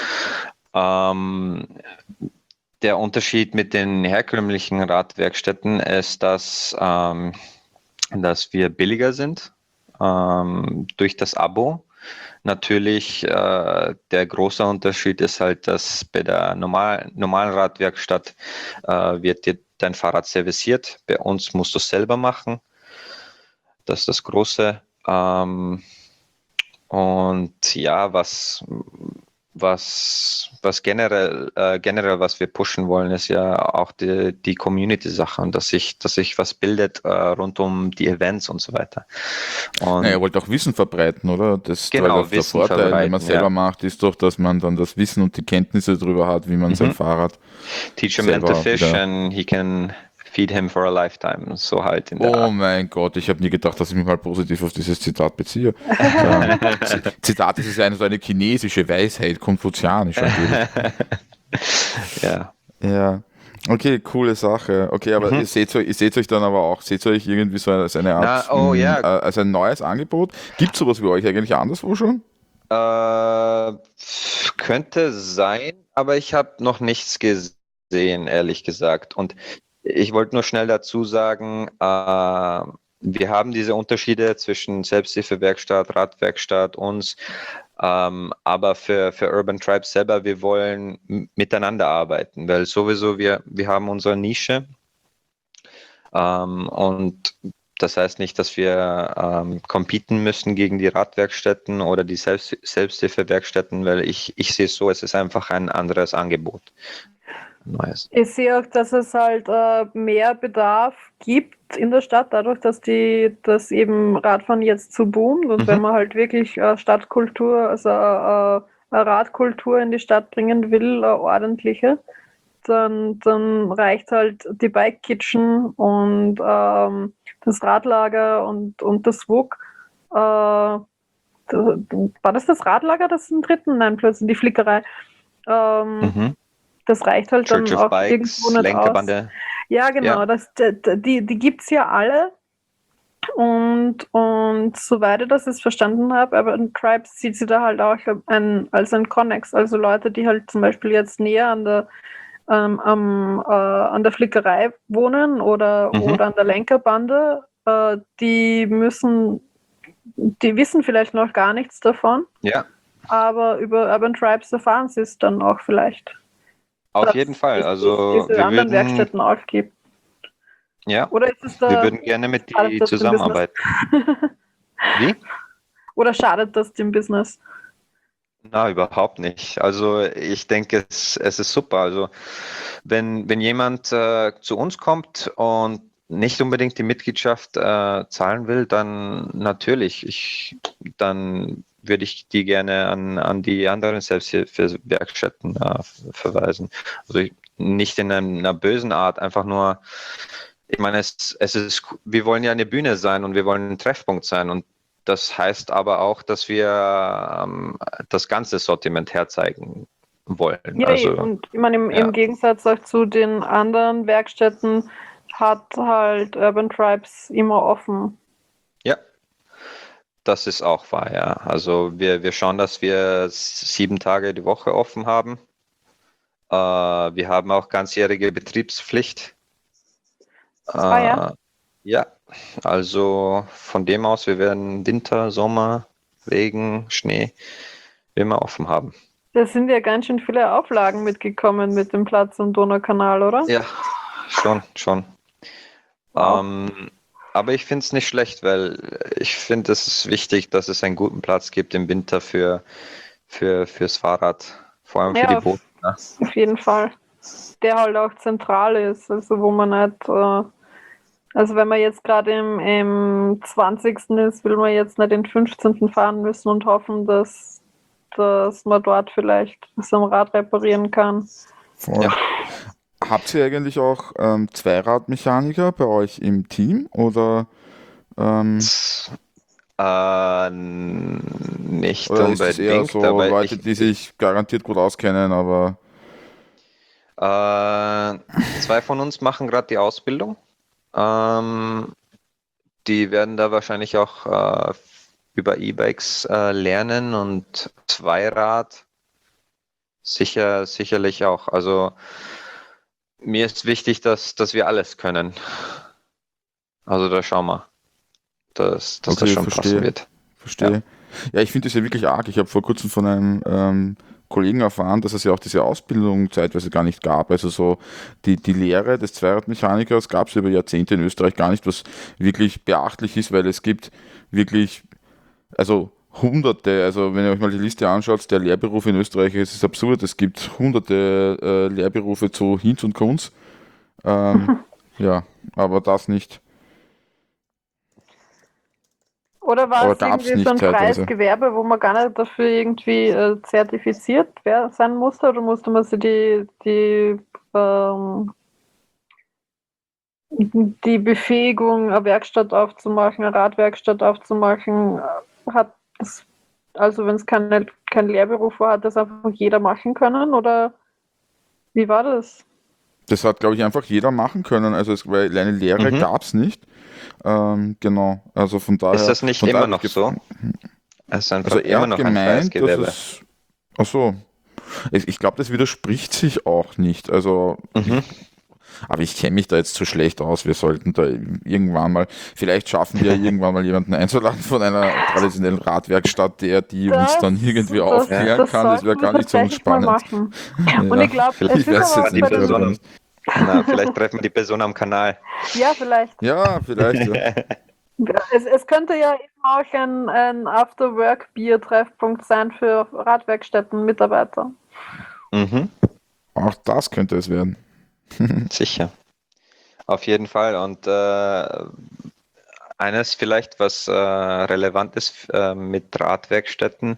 S3: Ähm, der Unterschied mit den herkömmlichen Radwerkstätten ist, dass, ähm, dass wir billiger sind ähm, durch das Abo. Natürlich, äh, der große Unterschied ist halt, dass bei der normal, normalen Radwerkstatt äh, wird dir dein Fahrrad serviciert. Bei uns musst du es selber machen. Das ist das Große. Ähm, und ja, was, was, was generell, äh, generell, was wir pushen wollen, ist ja auch die, die Community-Sache und dass sich, dass sich was bildet äh, rund um die Events und so weiter.
S1: Naja,
S3: Und
S1: ihr wollt auch Wissen verbreiten, oder? Das, weil der,
S3: genau,
S1: der
S3: Wissen
S1: Vorteil, wenn man
S3: verbreiten,
S1: selber
S3: ja.
S1: macht, ist doch, dass man dann das Wissen und die Kenntnisse darüber hat, wie man sein
S3: Mhm.
S1: Fahrrad
S3: Teach a man to
S1: selber
S3: fish
S1: wieder.
S3: and he can feed him for a lifetime. So halt in der
S1: Oh
S3: Art.
S1: mein Gott, ich habe nie gedacht, dass ich mich mal positiv auf dieses Zitat beziehe. Ähm, Z- Zitat, das ist eine so eine chinesische Weisheit, konfuzianisch angeblich.
S3: Ja.
S1: Ja, okay, coole Sache. Okay, aber
S3: Mhm.
S1: ihr seht euch, ihr seht euch dann aber auch, seht ihr euch irgendwie so als eine
S3: Na,
S1: Art,
S3: oh
S1: mh,
S3: ja,
S1: äh, als ein neues Angebot? Gibt es sowas wie euch eigentlich anderswo schon?
S3: äh, könnte sein, aber ich habe noch nichts gesehen, ehrlich gesagt. Und ich wollte nur schnell dazu sagen, äh, wir haben diese Unterschiede zwischen Selbsthilfewerkstatt, Radwerkstatt, uns. Ähm, aber für, für Urban Tribes selber, wir wollen m- miteinander arbeiten, weil sowieso wir, wir haben unsere Nische. Ähm, und das heißt nicht, dass wir ähm, competen müssen gegen die Radwerkstätten oder die Selbst Selbsthilfewerkstätten, weil ich, ich sehe es so, es ist einfach ein anderes Angebot. Neues.
S2: Ich sehe auch, dass es halt äh, mehr Bedarf gibt in der Stadt, dadurch, dass die, dass eben Radfahren jetzt so boomt und wenn
S3: Mhm.
S2: man halt wirklich äh, Stadtkultur, also äh, äh, eine Radkultur in die Stadt bringen will, eine ordentliche, dann, dann reicht halt die Bike Kitchen und ähm, das Radlager und, und das W U K. Äh, war das das Radlager, das im dritten? Nein, plötzlich die Flickerei. Ähm,
S3: Mhm.
S2: das reicht halt
S3: Church
S2: dann
S3: of
S2: auch irgendwo
S3: Bikes,
S2: nicht aus.
S3: Lenkerbande.
S2: Ja, genau,
S3: Ja.
S2: das, die, die gibt es ja alle. Und, und soweit ich das jetzt verstanden habe, aber ein Tribe sieht sie da halt auch ein, als ein Connex, also Leute, die halt zum Beispiel jetzt näher an der, ähm, am, äh, an der Flickerei wohnen oder,
S3: Mhm.
S2: oder an der Lenkerbande, äh, die müssen, die wissen vielleicht noch gar nichts davon,
S3: Ja,
S2: aber über Urban Tribes erfahren sie es dann auch vielleicht,
S3: auf
S2: dass
S3: jeden Fall.
S2: es
S3: Also
S2: diese
S3: wir
S2: anderen
S3: würden,
S2: Werkstätten auch gibt.
S3: ja,
S2: Oder ist es
S3: wir
S2: da,
S3: würden gerne mit
S2: schadet
S3: die
S2: das dem Business?
S3: zusammenarbeiten. Wie?
S2: Oder schadet das dem Business?
S3: Na, überhaupt nicht. Also ich denke, es, es ist super. Also wenn, wenn jemand äh, zu uns kommt und nicht unbedingt die Mitgliedschaft äh, zahlen will, dann natürlich. Ich, dann würde ich die gerne an, an die anderen Selbsthilfewerkstätten äh, verweisen. Also ich, nicht in einer, einer bösen Art, einfach nur, ich meine, es, es ist, wir wollen ja eine Bühne sein und wir wollen ein Treffpunkt sein und das heißt aber auch, dass wir ähm, das ganze Sortiment herzeigen wollen.
S2: Ja,
S3: also,
S2: und ich meine, im,
S3: ja.
S2: im Gegensatz auch zu den anderen Werkstätten hat halt Urban Tribes immer offen.
S3: Ja, das ist auch wahr, ja. Also wir, wir schauen, dass wir sieben Tage die Woche offen haben. Äh, wir haben auch ganzjährige Betriebspflicht.
S2: Ah, ja?
S3: Äh, ja, also von dem aus, wir werden Winter, Sommer, Regen, Schnee immer offen haben.
S2: Da sind ja ganz schön viele Auflagen mitgekommen mit dem Platz am Donaukanal, oder?
S3: Ja, schon, schon.
S2: Wow.
S3: Ähm, aber ich finde es nicht schlecht, weil ich finde, es ist wichtig, dass es einen guten Platz gibt im Winter für, für, fürs Fahrrad, vor allem für
S2: Ja,
S3: die
S2: auf,
S3: Boote. Ne?
S2: auf jeden Fall. Der halt auch zentral ist, also wo man nicht, äh, also wenn man jetzt gerade im, im zwanzigsten ist, will man jetzt nicht den fünfzehnten fahren müssen und hoffen, dass, dass man dort vielleicht sein Rad reparieren kann.
S1: Voll.
S3: Ja.
S1: Habt ihr eigentlich auch ähm, Zweiradmechaniker bei euch im Team oder, ähm,
S3: Äh, nicht
S1: oder ist es eher
S3: unbedingt,
S1: so
S3: aber
S1: Leute,
S3: ich,
S1: die sich garantiert gut auskennen, aber
S3: äh, zwei von uns machen gerade die Ausbildung. Ähm, die werden da wahrscheinlich auch äh, über E-Bikes äh, lernen und Zweirad sicher, sicherlich auch. Also mir ist wichtig, dass, dass wir alles können. Also da schauen wir, dass, dass das
S1: okay,
S3: schon passen
S1: verstehe,
S3: wird.
S1: verstehe. Ja, ich finde das ja wirklich arg. Ich habe vor kurzem von einem ähm, Kollegen erfahren, dass es ja auch diese Ausbildung zeitweise gar nicht gab. Also so die, die Lehre des Zweiradmechanikers gab es über Jahrzehnte in Österreich gar nicht, was wirklich beachtlich ist, weil es gibt wirklich, also hunderte, also wenn ihr euch mal die Liste anschaut, der Lehrberufe in Österreich, es ist absurd, es gibt hunderte äh, Lehrberufe zu Hinz und Kunz. Ähm, ja, aber das nicht.
S2: Oder war
S1: Aber
S2: es
S1: gab es
S2: irgendwie so
S1: nicht
S2: ein freies
S1: zeitweise.
S2: Gewerbe, wo man gar nicht dafür irgendwie äh, zertifiziert wer- sein musste? Oder musste man sich die, die, ähm, die Befähigung, eine Werkstatt aufzumachen, eine Radwerkstatt aufzumachen, äh, hat das, also wenn es keine, kein Lehrberuf war, hat das einfach jeder machen können? Oder wie war das?
S1: Das hat, glaube ich, einfach jeder machen können. Also es, weil eine Lehre
S3: Mhm.
S1: gab es nicht. Ähm, genau. Also von
S3: Ist
S1: daher,
S3: das nicht
S1: von daher
S3: immer
S1: habe ich
S3: noch so?
S1: gef-
S3: Es ist
S1: also
S3: einfach
S1: er
S3: immer
S1: hat
S3: noch ein freies
S1: gemeint, dass
S3: Gewerbe.
S1: es. Ach so. Ich, ich glaube, das widerspricht sich auch nicht. Also
S3: Mhm.
S1: aber ich kenne mich da jetzt zu schlecht aus. Wir sollten da irgendwann mal, vielleicht schaffen wir irgendwann mal jemanden einzuladen von einer traditionellen Radwerkstatt, der die uns
S2: Das,
S1: dann irgendwie
S2: das,
S1: aufklären
S2: das
S1: kann. Das wäre
S2: sollten wir
S1: gar nicht so
S2: tatsächlich mal
S1: unspannend.
S2: machen.
S1: Ja,
S2: Und ich glaube,
S3: Vielleicht
S2: es
S1: ich
S2: ist
S1: weiß
S2: aber
S1: jetzt
S3: die
S2: bei
S1: nicht gerade,
S2: den,
S1: wer
S3: Person
S1: das.
S3: am, na, vielleicht treffen wir die Person am Kanal.
S2: ja, vielleicht.
S1: Ja, vielleicht. Ja.
S2: Es, es könnte ja eben auch ein, ein After-Work-Bier-Treffpunkt sein für Radwerkstätten-Mitarbeiter.
S3: Mhm.
S1: Auch das könnte es werden.
S3: Sicher. Auf jeden Fall. Und äh, eines vielleicht, was äh, relevant ist äh, mit Radwerkstätten,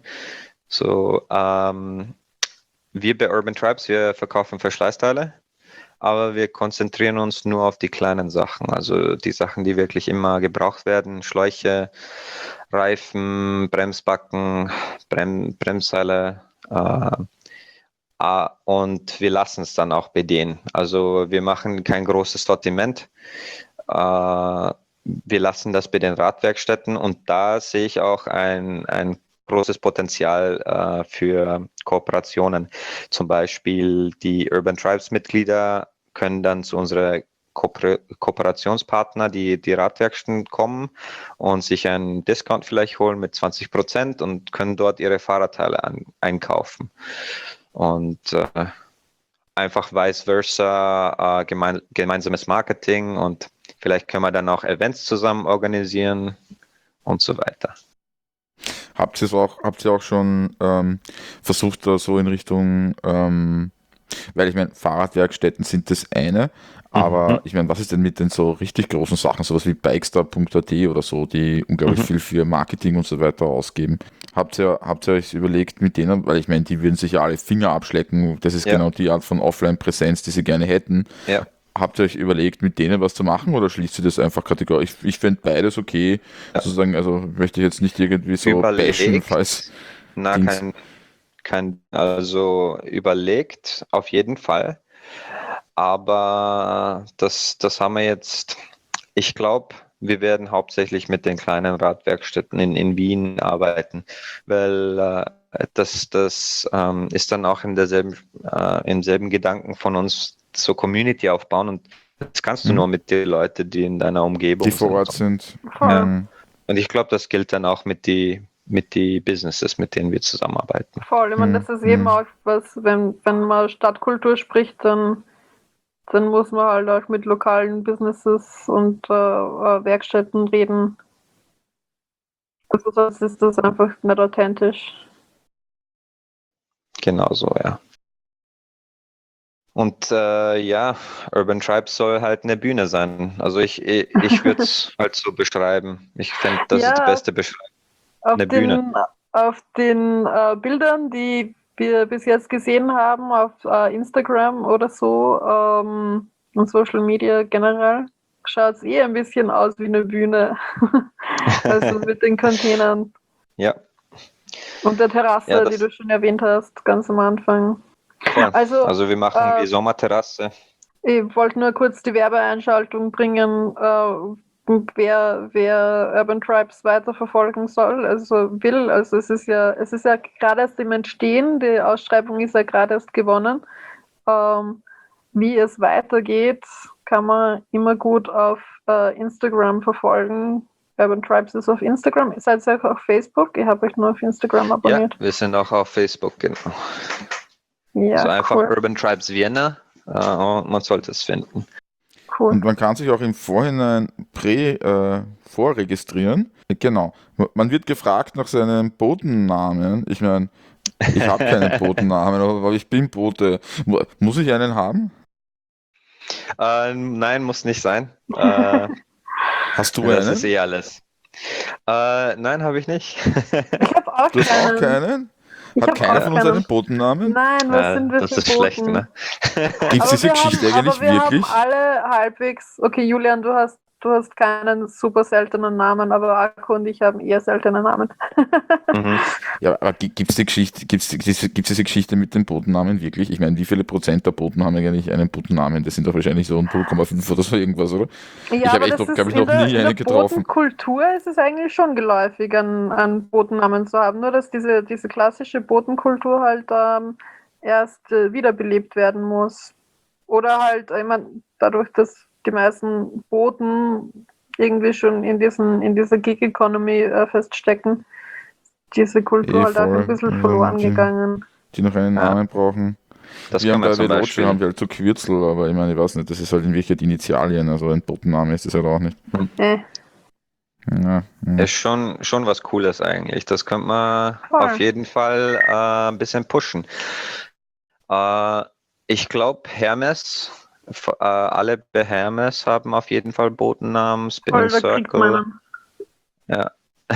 S3: so ähm, wir bei Urban Tribes, wir verkaufen Verschleißteile, aber wir konzentrieren uns nur auf die kleinen Sachen, also die Sachen, die wirklich immer gebraucht werden, Schläuche, Reifen, Bremsbacken, Brem Bremsseile, äh, Ah, und wir lassen es dann auch bei denen. Also wir machen kein großes Sortiment. Äh, wir lassen das bei den Radwerkstätten und da sehe ich auch ein, ein großes Potenzial äh, für Kooperationen. Zum Beispiel die Urban Tribes Mitglieder können dann zu unseren Kooper Kooperationspartner, die die Radwerkstätten kommen und sich einen Discount vielleicht holen mit zwanzig Prozent und können dort ihre Fahrradteile an, einkaufen. Und äh, einfach vice versa, äh, gemein, gemeinsames Marketing und vielleicht können wir dann auch Events zusammen organisieren und so weiter.
S1: Habt ihr es auch, habt ihr auch schon ähm, versucht, da so in Richtung, ähm, weil ich meine, Fahrradwerkstätten sind das eine, aber
S3: Mhm.
S1: ich meine, was ist denn mit den so richtig großen Sachen, sowas wie bikestar punkt a t oder so, die unglaublich
S3: Mhm.
S1: viel für Marketing und so weiter ausgeben? Habt ihr, habt ihr euch überlegt mit denen, weil ich meine, die würden sich ja alle Finger abschlecken, das ist
S3: Ja.
S1: genau die Art von Offline-Präsenz, die sie gerne hätten.
S3: Ja.
S1: Habt ihr euch überlegt, mit denen was zu machen oder schließt ihr das einfach kategorisch? Ich, ich fände beides okay, sozusagen, also möchte ich jetzt nicht irgendwie so
S3: Überlegt.
S1: bashen, falls
S3: Na,
S1: Dings.
S3: kein, kein, also überlegt auf jeden Fall. Aber das, das haben wir jetzt, ich glaube, wir werden hauptsächlich mit den kleinen Radwerkstätten in, in Wien arbeiten, weil äh, das, das ähm, ist dann auch in derselben, äh, im selben Gedanken von uns so Community aufbauen und das kannst du
S1: Mhm.
S3: nur mit den Leuten, die in deiner Umgebung
S1: die vor
S3: sind.
S1: Ort sind.
S2: Voll.
S1: Mhm.
S3: Und ich glaube, das gilt dann auch mit die, mit die Businesses, mit denen wir zusammenarbeiten.
S2: Voll, ich meine,
S1: Hm,
S2: das ist eben
S1: hm.
S2: auch was, wenn, wenn man Stadtkultur spricht, dann, dann muss man halt auch mit lokalen Businesses und äh, äh, Werkstätten reden. Also sonst ist das einfach nicht authentisch.
S3: Genau so, ja. Und äh, ja, Urban Tribes soll halt eine Bühne sein. Also ich, ich, ich würde es halt so beschreiben. Ich finde, das
S2: Ja.
S3: ist die beste Beschreibung.
S2: Auf
S3: Eine
S2: den,
S3: Bühne.
S2: auf den äh, Bildern, die wir bis jetzt gesehen haben, auf äh, Instagram oder so ähm, und Social Media generell, schaut es eh ein bisschen aus wie eine Bühne. Also mit den Containern
S3: Ja,
S2: und der Terrasse,
S3: Ja, das-
S2: die du schon erwähnt hast, ganz am Anfang.
S3: voll.
S2: Also,
S3: Also wir machen
S2: äh,
S3: die Sommerterrasse.
S2: Ich wollte nur kurz die Werbeeinschaltung bringen, äh, wer, wer Urban Tribes weiterverfolgen soll, also will. Also es ist ja, es ist ja gerade erst im Entstehen, die Ausschreibung ist ja gerade erst gewonnen. Ähm, wie es weitergeht, kann man immer gut auf äh, Instagram verfolgen. Urban Tribes ist auf Instagram. Ihr seid ja auch auf Facebook. Ich habe euch nur auf Instagram
S3: Ja,
S2: abonniert.
S3: wir sind auch auf Facebook, genau.
S2: Ja,
S3: also einfach
S2: cool.
S3: Urban Tribes Vienna äh, und man sollte es finden.
S2: cool.
S1: Und man kann sich auch im Vorhinein prä, äh, vorregistrieren. Genau. Man wird gefragt nach seinem Botennamen. Ich meine, ich habe keinen Botennamen, aber ich bin Bote. Mu- Muss ich einen haben?
S3: Äh, nein, muss nicht sein. Äh,
S1: Hast du
S3: das
S1: einen?
S3: ist eh alles. Äh, nein, habe ich nicht.
S2: Ich habe auch
S1: Du hast
S2: keinen.
S1: auch keinen?
S2: Ich
S1: Hat
S2: hab
S1: keiner
S2: auch
S1: von uns
S2: keinen.
S1: einen Botennamen?
S2: Nein, was
S3: Ja,
S2: sind wir
S3: das
S2: für
S3: ist schlecht,
S2: Boten?
S3: ne?
S1: Gibt es
S2: Aber
S1: diese
S2: wir
S1: Geschichte
S2: haben,
S1: eigentlich
S2: aber wir
S1: wirklich?
S2: haben alle halbwegs. Okay, Julian, du hast, du hast keinen super seltenen Namen, aber Akko und ich haben eher seltene Namen.
S3: Mhm.
S1: Ja, aber gibt es die Geschichte, gibt's die, diese, gibt's diese Geschichte mit den Botennamen wirklich? Ich meine, wie viele Prozent der Boten haben eigentlich einen Botennamen? Das sind doch wahrscheinlich so null Komma fünf oder so irgendwas, oder?
S2: Ja,
S1: Ich hab
S2: aber
S1: echt
S2: das
S1: noch-
S2: ist
S1: glaub ich,
S2: in
S1: noch
S2: der,
S1: nie
S2: in
S1: einen
S2: der
S1: getroffen.
S2: Botenkultur ist es eigentlich schon geläufig, einen, einen Botennamen zu haben. Nur, dass diese, diese klassische Botenkultur halt ähm, erst äh, wiederbelebt werden muss. Oder halt, ich meine, dadurch, dass die meisten Boten irgendwie schon in, diesen, in dieser Gig-Economy äh, feststecken, diese Kultur
S1: Eh,
S2: halt auch
S1: voll.
S2: ein bisschen
S1: Ja,
S2: verloren
S1: die-
S2: gegangen.
S1: Die noch einen
S3: Ja.
S1: Namen brauchen.
S3: Das
S1: wir haben
S3: können wir
S1: bei
S3: zum
S1: Veloce
S3: Beispiel.
S1: haben wir halt so Kürzel, aber ich meine, ich weiß nicht, das ist halt in Wirklichkeit Initialien, also ein Botenname ist das halt auch nicht.
S2: Äh,
S1: Ja, ja.
S3: Ist schon, schon was Cooles eigentlich. Das könnte man
S2: Voll.
S3: auf jeden Fall äh, ein bisschen pushen. Äh, ich glaube, Hermes, f- äh, alle bei Hermes haben auf jeden Fall Botennamen, Spinning
S2: voll, da kriegt
S3: Circle.
S2: man
S3: Ja.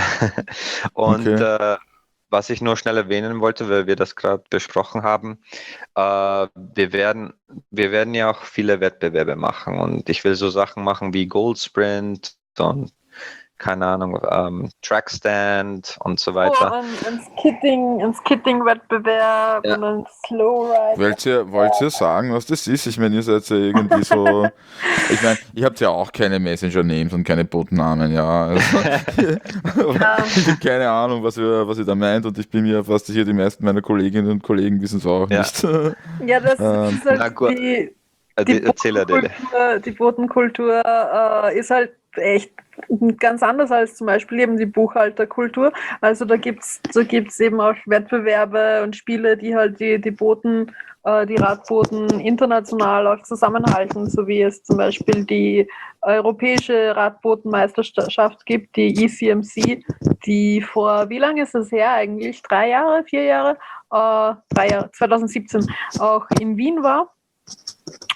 S3: Und
S1: Okay.
S3: äh, was ich nur schnell erwähnen wollte, weil wir das gerade besprochen haben, äh, wir werden, wir werden ja auch viele Wettbewerbe machen und ich will so Sachen machen wie Gold Sprint und keine Ahnung, ähm, Trackstand und so
S2: Oh,
S3: weiter.
S2: ein, ein Skitting, ein Skitting-Wettbewerb
S3: Ja.
S2: und ein Slowride.
S1: Wollt ihr, wollt ihr sagen, was das ist? Ich meine, ihr seid ja irgendwie so. Ich meine, ihr habt ja auch keine Messenger-Names und keine Botennamen, ja. Also,
S2: Ja.
S1: ich habe keine Ahnung, was ihr, was ihr da meint und ich bin mir fast sicher, die meisten meiner Kolleginnen und Kollegen wissen es auch
S3: Ja.
S1: nicht.
S2: Ja, das
S1: Ähm,
S2: ist halt
S3: na gut.
S2: die,
S3: Äh,
S2: die
S3: Erzähl Adele.
S2: Botenkultur, die Botenkultur äh, ist halt echt ganz anders als zum Beispiel eben die Buchhalterkultur. Also da gibt es da gibt's eben auch Wettbewerbe und Spiele, die halt die, die Boten, äh, die Radboten international auch zusammenhalten, so wie es zum Beispiel die europäische Radbotenmeisterschaft gibt, die E C M C, die vor, wie lange ist das her eigentlich? Drei Jahre, vier Jahre? Äh, drei Jahre, zwanzig siebzehn auch in Wien war.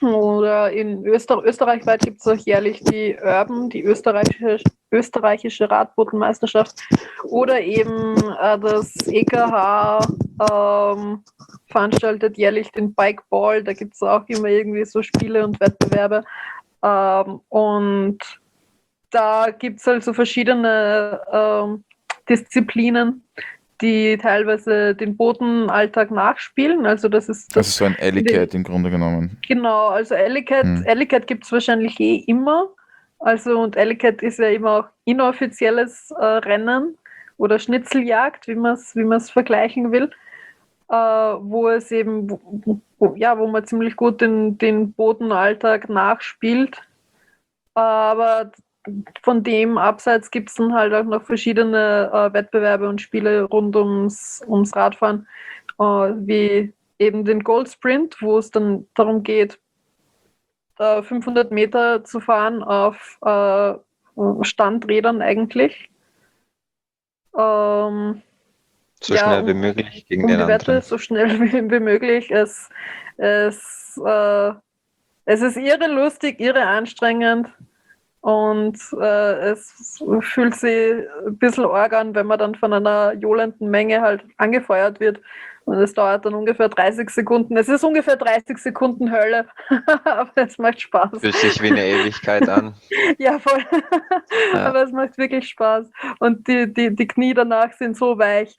S2: Oder in Öster österreichweit gibt es auch jährlich die Urban, die österreichische, österreichische Radbotenmeisterschaft. Oder eben äh, das E K H ähm, veranstaltet jährlich den Bikeball. Da gibt es auch immer irgendwie so Spiele und Wettbewerbe. Ähm, und da gibt es halt so verschiedene ähm, Disziplinen, die teilweise den Bodenalltag nachspielen. Also das ist das.
S1: Also so ein Alley-Cat im Grunde genommen.
S2: Genau, also Alley-Cat,
S1: Hm.
S2: Alley-Cat gibt es wahrscheinlich eh immer. Also und Alley-Cat ist ja immer auch inoffizielles äh, Rennen oder Schnitzeljagd, wie man es wie man's vergleichen will, äh, wo es eben, wo, wo, ja, wo man ziemlich gut den, den Bodenalltag nachspielt. Aber von dem abseits gibt es dann halt auch noch verschiedene äh, Wettbewerbe und Spiele rund ums, ums Radfahren, äh, wie eben den Gold Sprint, wo es dann darum geht, äh, fünfhundert Meter zu fahren auf äh, Standrädern eigentlich. Ähm,
S3: So
S2: ja,
S3: schnell wie
S2: um,
S3: möglich gegen
S2: um
S3: den
S2: die Wette
S3: anderen.
S2: so schnell wie, wie möglich. Es, es, äh, es ist irre lustig, irre anstrengend. Und äh, es fühlt sich ein bisschen arg an, wenn man dann von einer johlenden Menge halt angefeuert wird. Und es dauert dann ungefähr dreißig Sekunden. Es ist ungefähr dreißig Sekunden Hölle, aber es macht Spaß.
S3: Fühlt sich wie eine Ewigkeit an.
S2: Ja, voll.
S3: Ja.
S2: Aber es macht wirklich Spaß. Und die, die, die Knie danach sind so weich.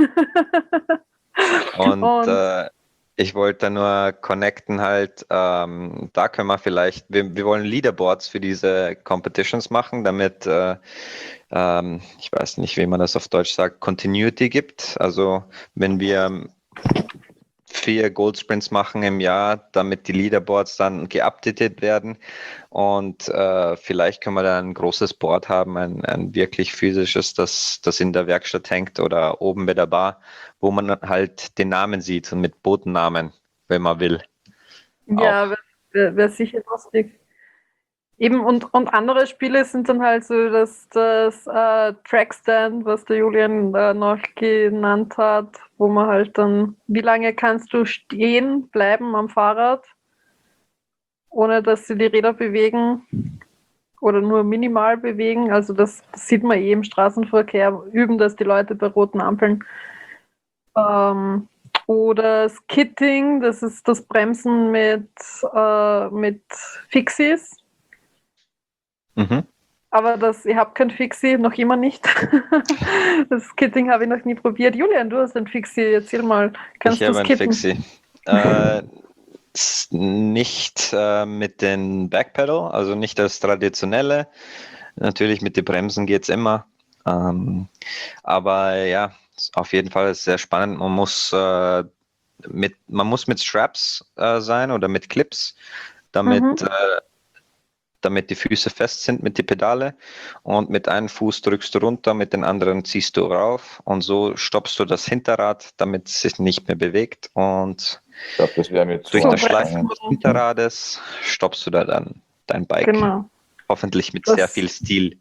S3: Und,
S2: Und
S3: äh, ich wollte nur connecten halt, ähm, da können wir vielleicht, wir, wir wollen Leaderboards für diese Competitions machen, damit, äh, ähm, ich weiß nicht, wie man das auf Deutsch sagt, Continuity gibt. Also wenn wir vier Gold Sprints machen im Jahr, damit die Leaderboards dann geupdatet werden und äh, vielleicht können wir dann ein großes Board haben, ein, ein wirklich physisches, das, das in der Werkstatt hängt oder oben bei der Bar, wo man halt den Namen sieht und mit Botennamen, wenn man will.
S2: ja, wäre wär sicher lustig. Eben, und, und andere Spiele sind dann halt so das, das äh, Trackstand, was der Julian äh, noch genannt hat, wo man halt dann, wie lange kannst du stehen bleiben am Fahrrad, ohne dass sie die Räder bewegen oder nur minimal bewegen. Also das, das sieht man eh im Straßenverkehr, üben das die Leute bei roten Ampeln. Ähm, oder Skitting, das ist das Bremsen mit, äh, mit Fixies.
S3: Mhm.
S2: Aber das, ich habe kein Fixie, noch immer nicht. Das Skitting habe ich noch nie probiert. Julian, du hast ein Fixie, erzähl mal. Kannst
S3: Ich
S2: du
S3: habe ein
S2: skitten?
S3: Fixie. äh, s- nicht äh, mit den Backpedal, also nicht das traditionelle. Natürlich mit den Bremsen geht es immer. Ähm, aber ja, auf jeden Fall ist es sehr spannend. Man muss, äh, mit, man muss mit Straps äh, sein oder mit Clips, damit,
S2: Mhm.
S3: äh, damit die Füße fest sind mit den Pedale. Und mit einem Fuß drückst du runter, mit den anderen ziehst du rauf. Und so stoppst du das Hinterrad, damit es sich nicht mehr bewegt. Und
S1: Ich glaube, das wäre mir zu
S3: durch
S2: So
S3: das Schleifen
S1: anstrengend.
S3: des Hinterrades stoppst du da dann dein Bike.
S2: Genau.
S3: Hoffentlich mit
S2: Das-
S3: sehr viel Stil.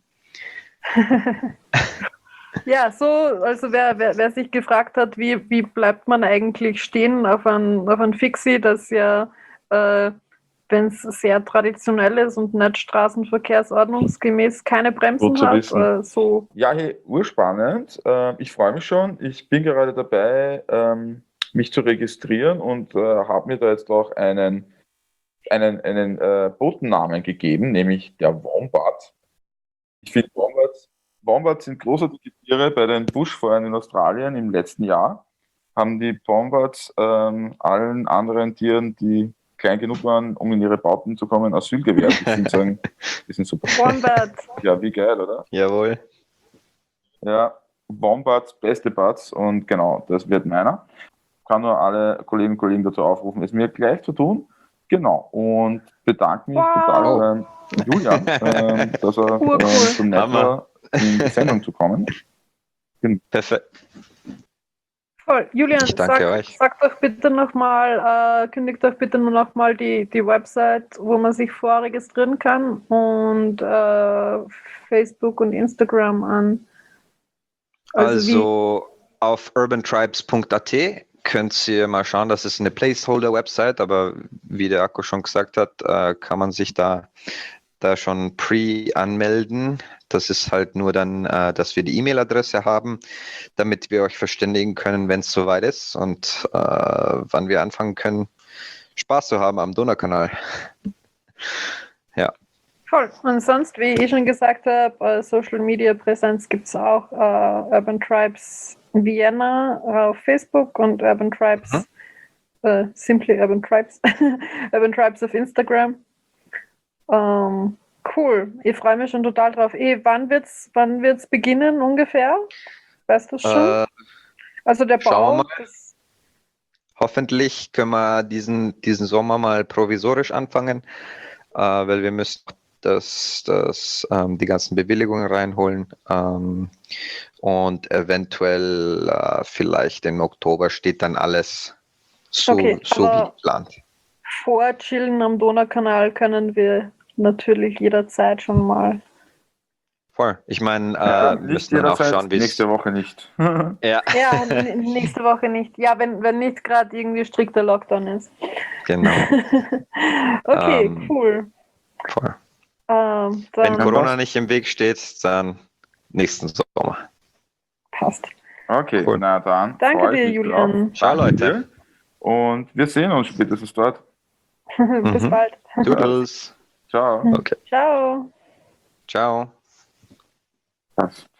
S2: Ja, so, also wer, wer, wer sich gefragt hat, wie, wie bleibt man eigentlich stehen auf ein, auf ein Fixie, das ja, äh, wenn es sehr traditionell ist und nicht straßenverkehrsordnungsgemäß keine Bremsen
S1: Gut zu
S2: hat,
S1: wissen.
S2: äh, so.
S1: Ja, hey, urspannend. Äh, ich freue mich schon. Ich bin gerade dabei, ähm, mich zu registrieren und äh, habe mir da jetzt auch einen, einen, einen äh, Botennamen gegeben, nämlich der Wombat. Ich finde Wombats, Wombats sind großartige Tiere. Bei den Buschfeuern in Australien im letzten Jahr haben die Wombats ähm, allen anderen Tieren, die klein genug waren, um in ihre Bauten zu kommen, Asyl gewährt. Ich finde sagen, die sind super.
S2: Wombat.
S1: Ja, wie geil, oder?
S3: Jawohl.
S1: Ja, Wombats, beste Bats und genau, das wird meiner. Kann nur alle Kolleginnen und Kollegen dazu aufrufen, es mir gleich zu tun. Genau, und bedanke mich
S2: Wow.
S1: total beim Julian, ähm, dass er
S2: Urcool.
S1: ähm, so nett
S3: Hammer.
S1: war, in die Sendung zu kommen.
S3: Perfekt.
S2: Voll. Julian,
S3: Ich danke
S2: sag,
S3: euch.
S2: sag doch bitte nochmal, äh, kündigt doch bitte nur nochmal die, die Website, wo man sich vorregistrieren kann und äh, Facebook und Instagram an.
S3: Also, auf urban tribes punkt a t könnt ihr mal schauen, das ist eine Placeholder-Website, aber wie der Akku schon gesagt hat, äh, kann man sich da, da schon pre-anmelden. Das ist halt nur dann, äh, dass wir die E-Mail-Adresse haben, damit wir euch verständigen können, wenn es soweit ist und äh, wann wir anfangen können, Spaß zu haben am Donaukanal. Ja.
S2: Voll. Und sonst, wie ich schon gesagt habe, Social Media Präsenz gibt es auch. Uh, Urban Tribes Vienna auf Facebook und Urban Tribes, mhm. uh, simply Urban Tribes, Urban Tribes auf Instagram. Um, cool. Ich freue mich schon total drauf. Eh, wann wird's, wann wird's beginnen ungefähr? Weißt du schon? Äh, also der Bau. Das
S3: Hoffentlich können wir diesen, diesen Sommer mal provisorisch anfangen, äh, weil wir müssen das, das, ähm, die ganzen Bewilligungen reinholen ähm, und eventuell äh, vielleicht im Oktober steht dann alles so,
S2: okay,
S3: so wie geplant.
S2: Vor Chillen am Donaukanal können wir natürlich jederzeit schon mal.
S3: Voll. Ich meine, äh,
S1: ja,
S3: wir müssen dann auch schauen, wie
S1: nächste Woche nicht.
S2: ja, ja n- nächste Woche nicht. Ja, wenn, wenn nicht gerade irgendwie strikter Lockdown ist.
S3: Genau.
S2: okay,
S3: ähm,
S2: cool.
S3: Voll.
S2: Ähm,
S3: wenn Corona passt. nicht im Weg steht, dann nächsten Sommer.
S2: Passt.
S1: Okay, cool. Na dann.
S2: Danke dir, Julian.
S3: Ciao, Leute.
S1: Und wir sehen uns spätestens dort.
S2: Bis
S3: mhm.
S2: bald.
S3: Doodles.
S1: Ciao.
S3: Okay.
S2: Ciao.
S3: Ciao.
S1: Passt.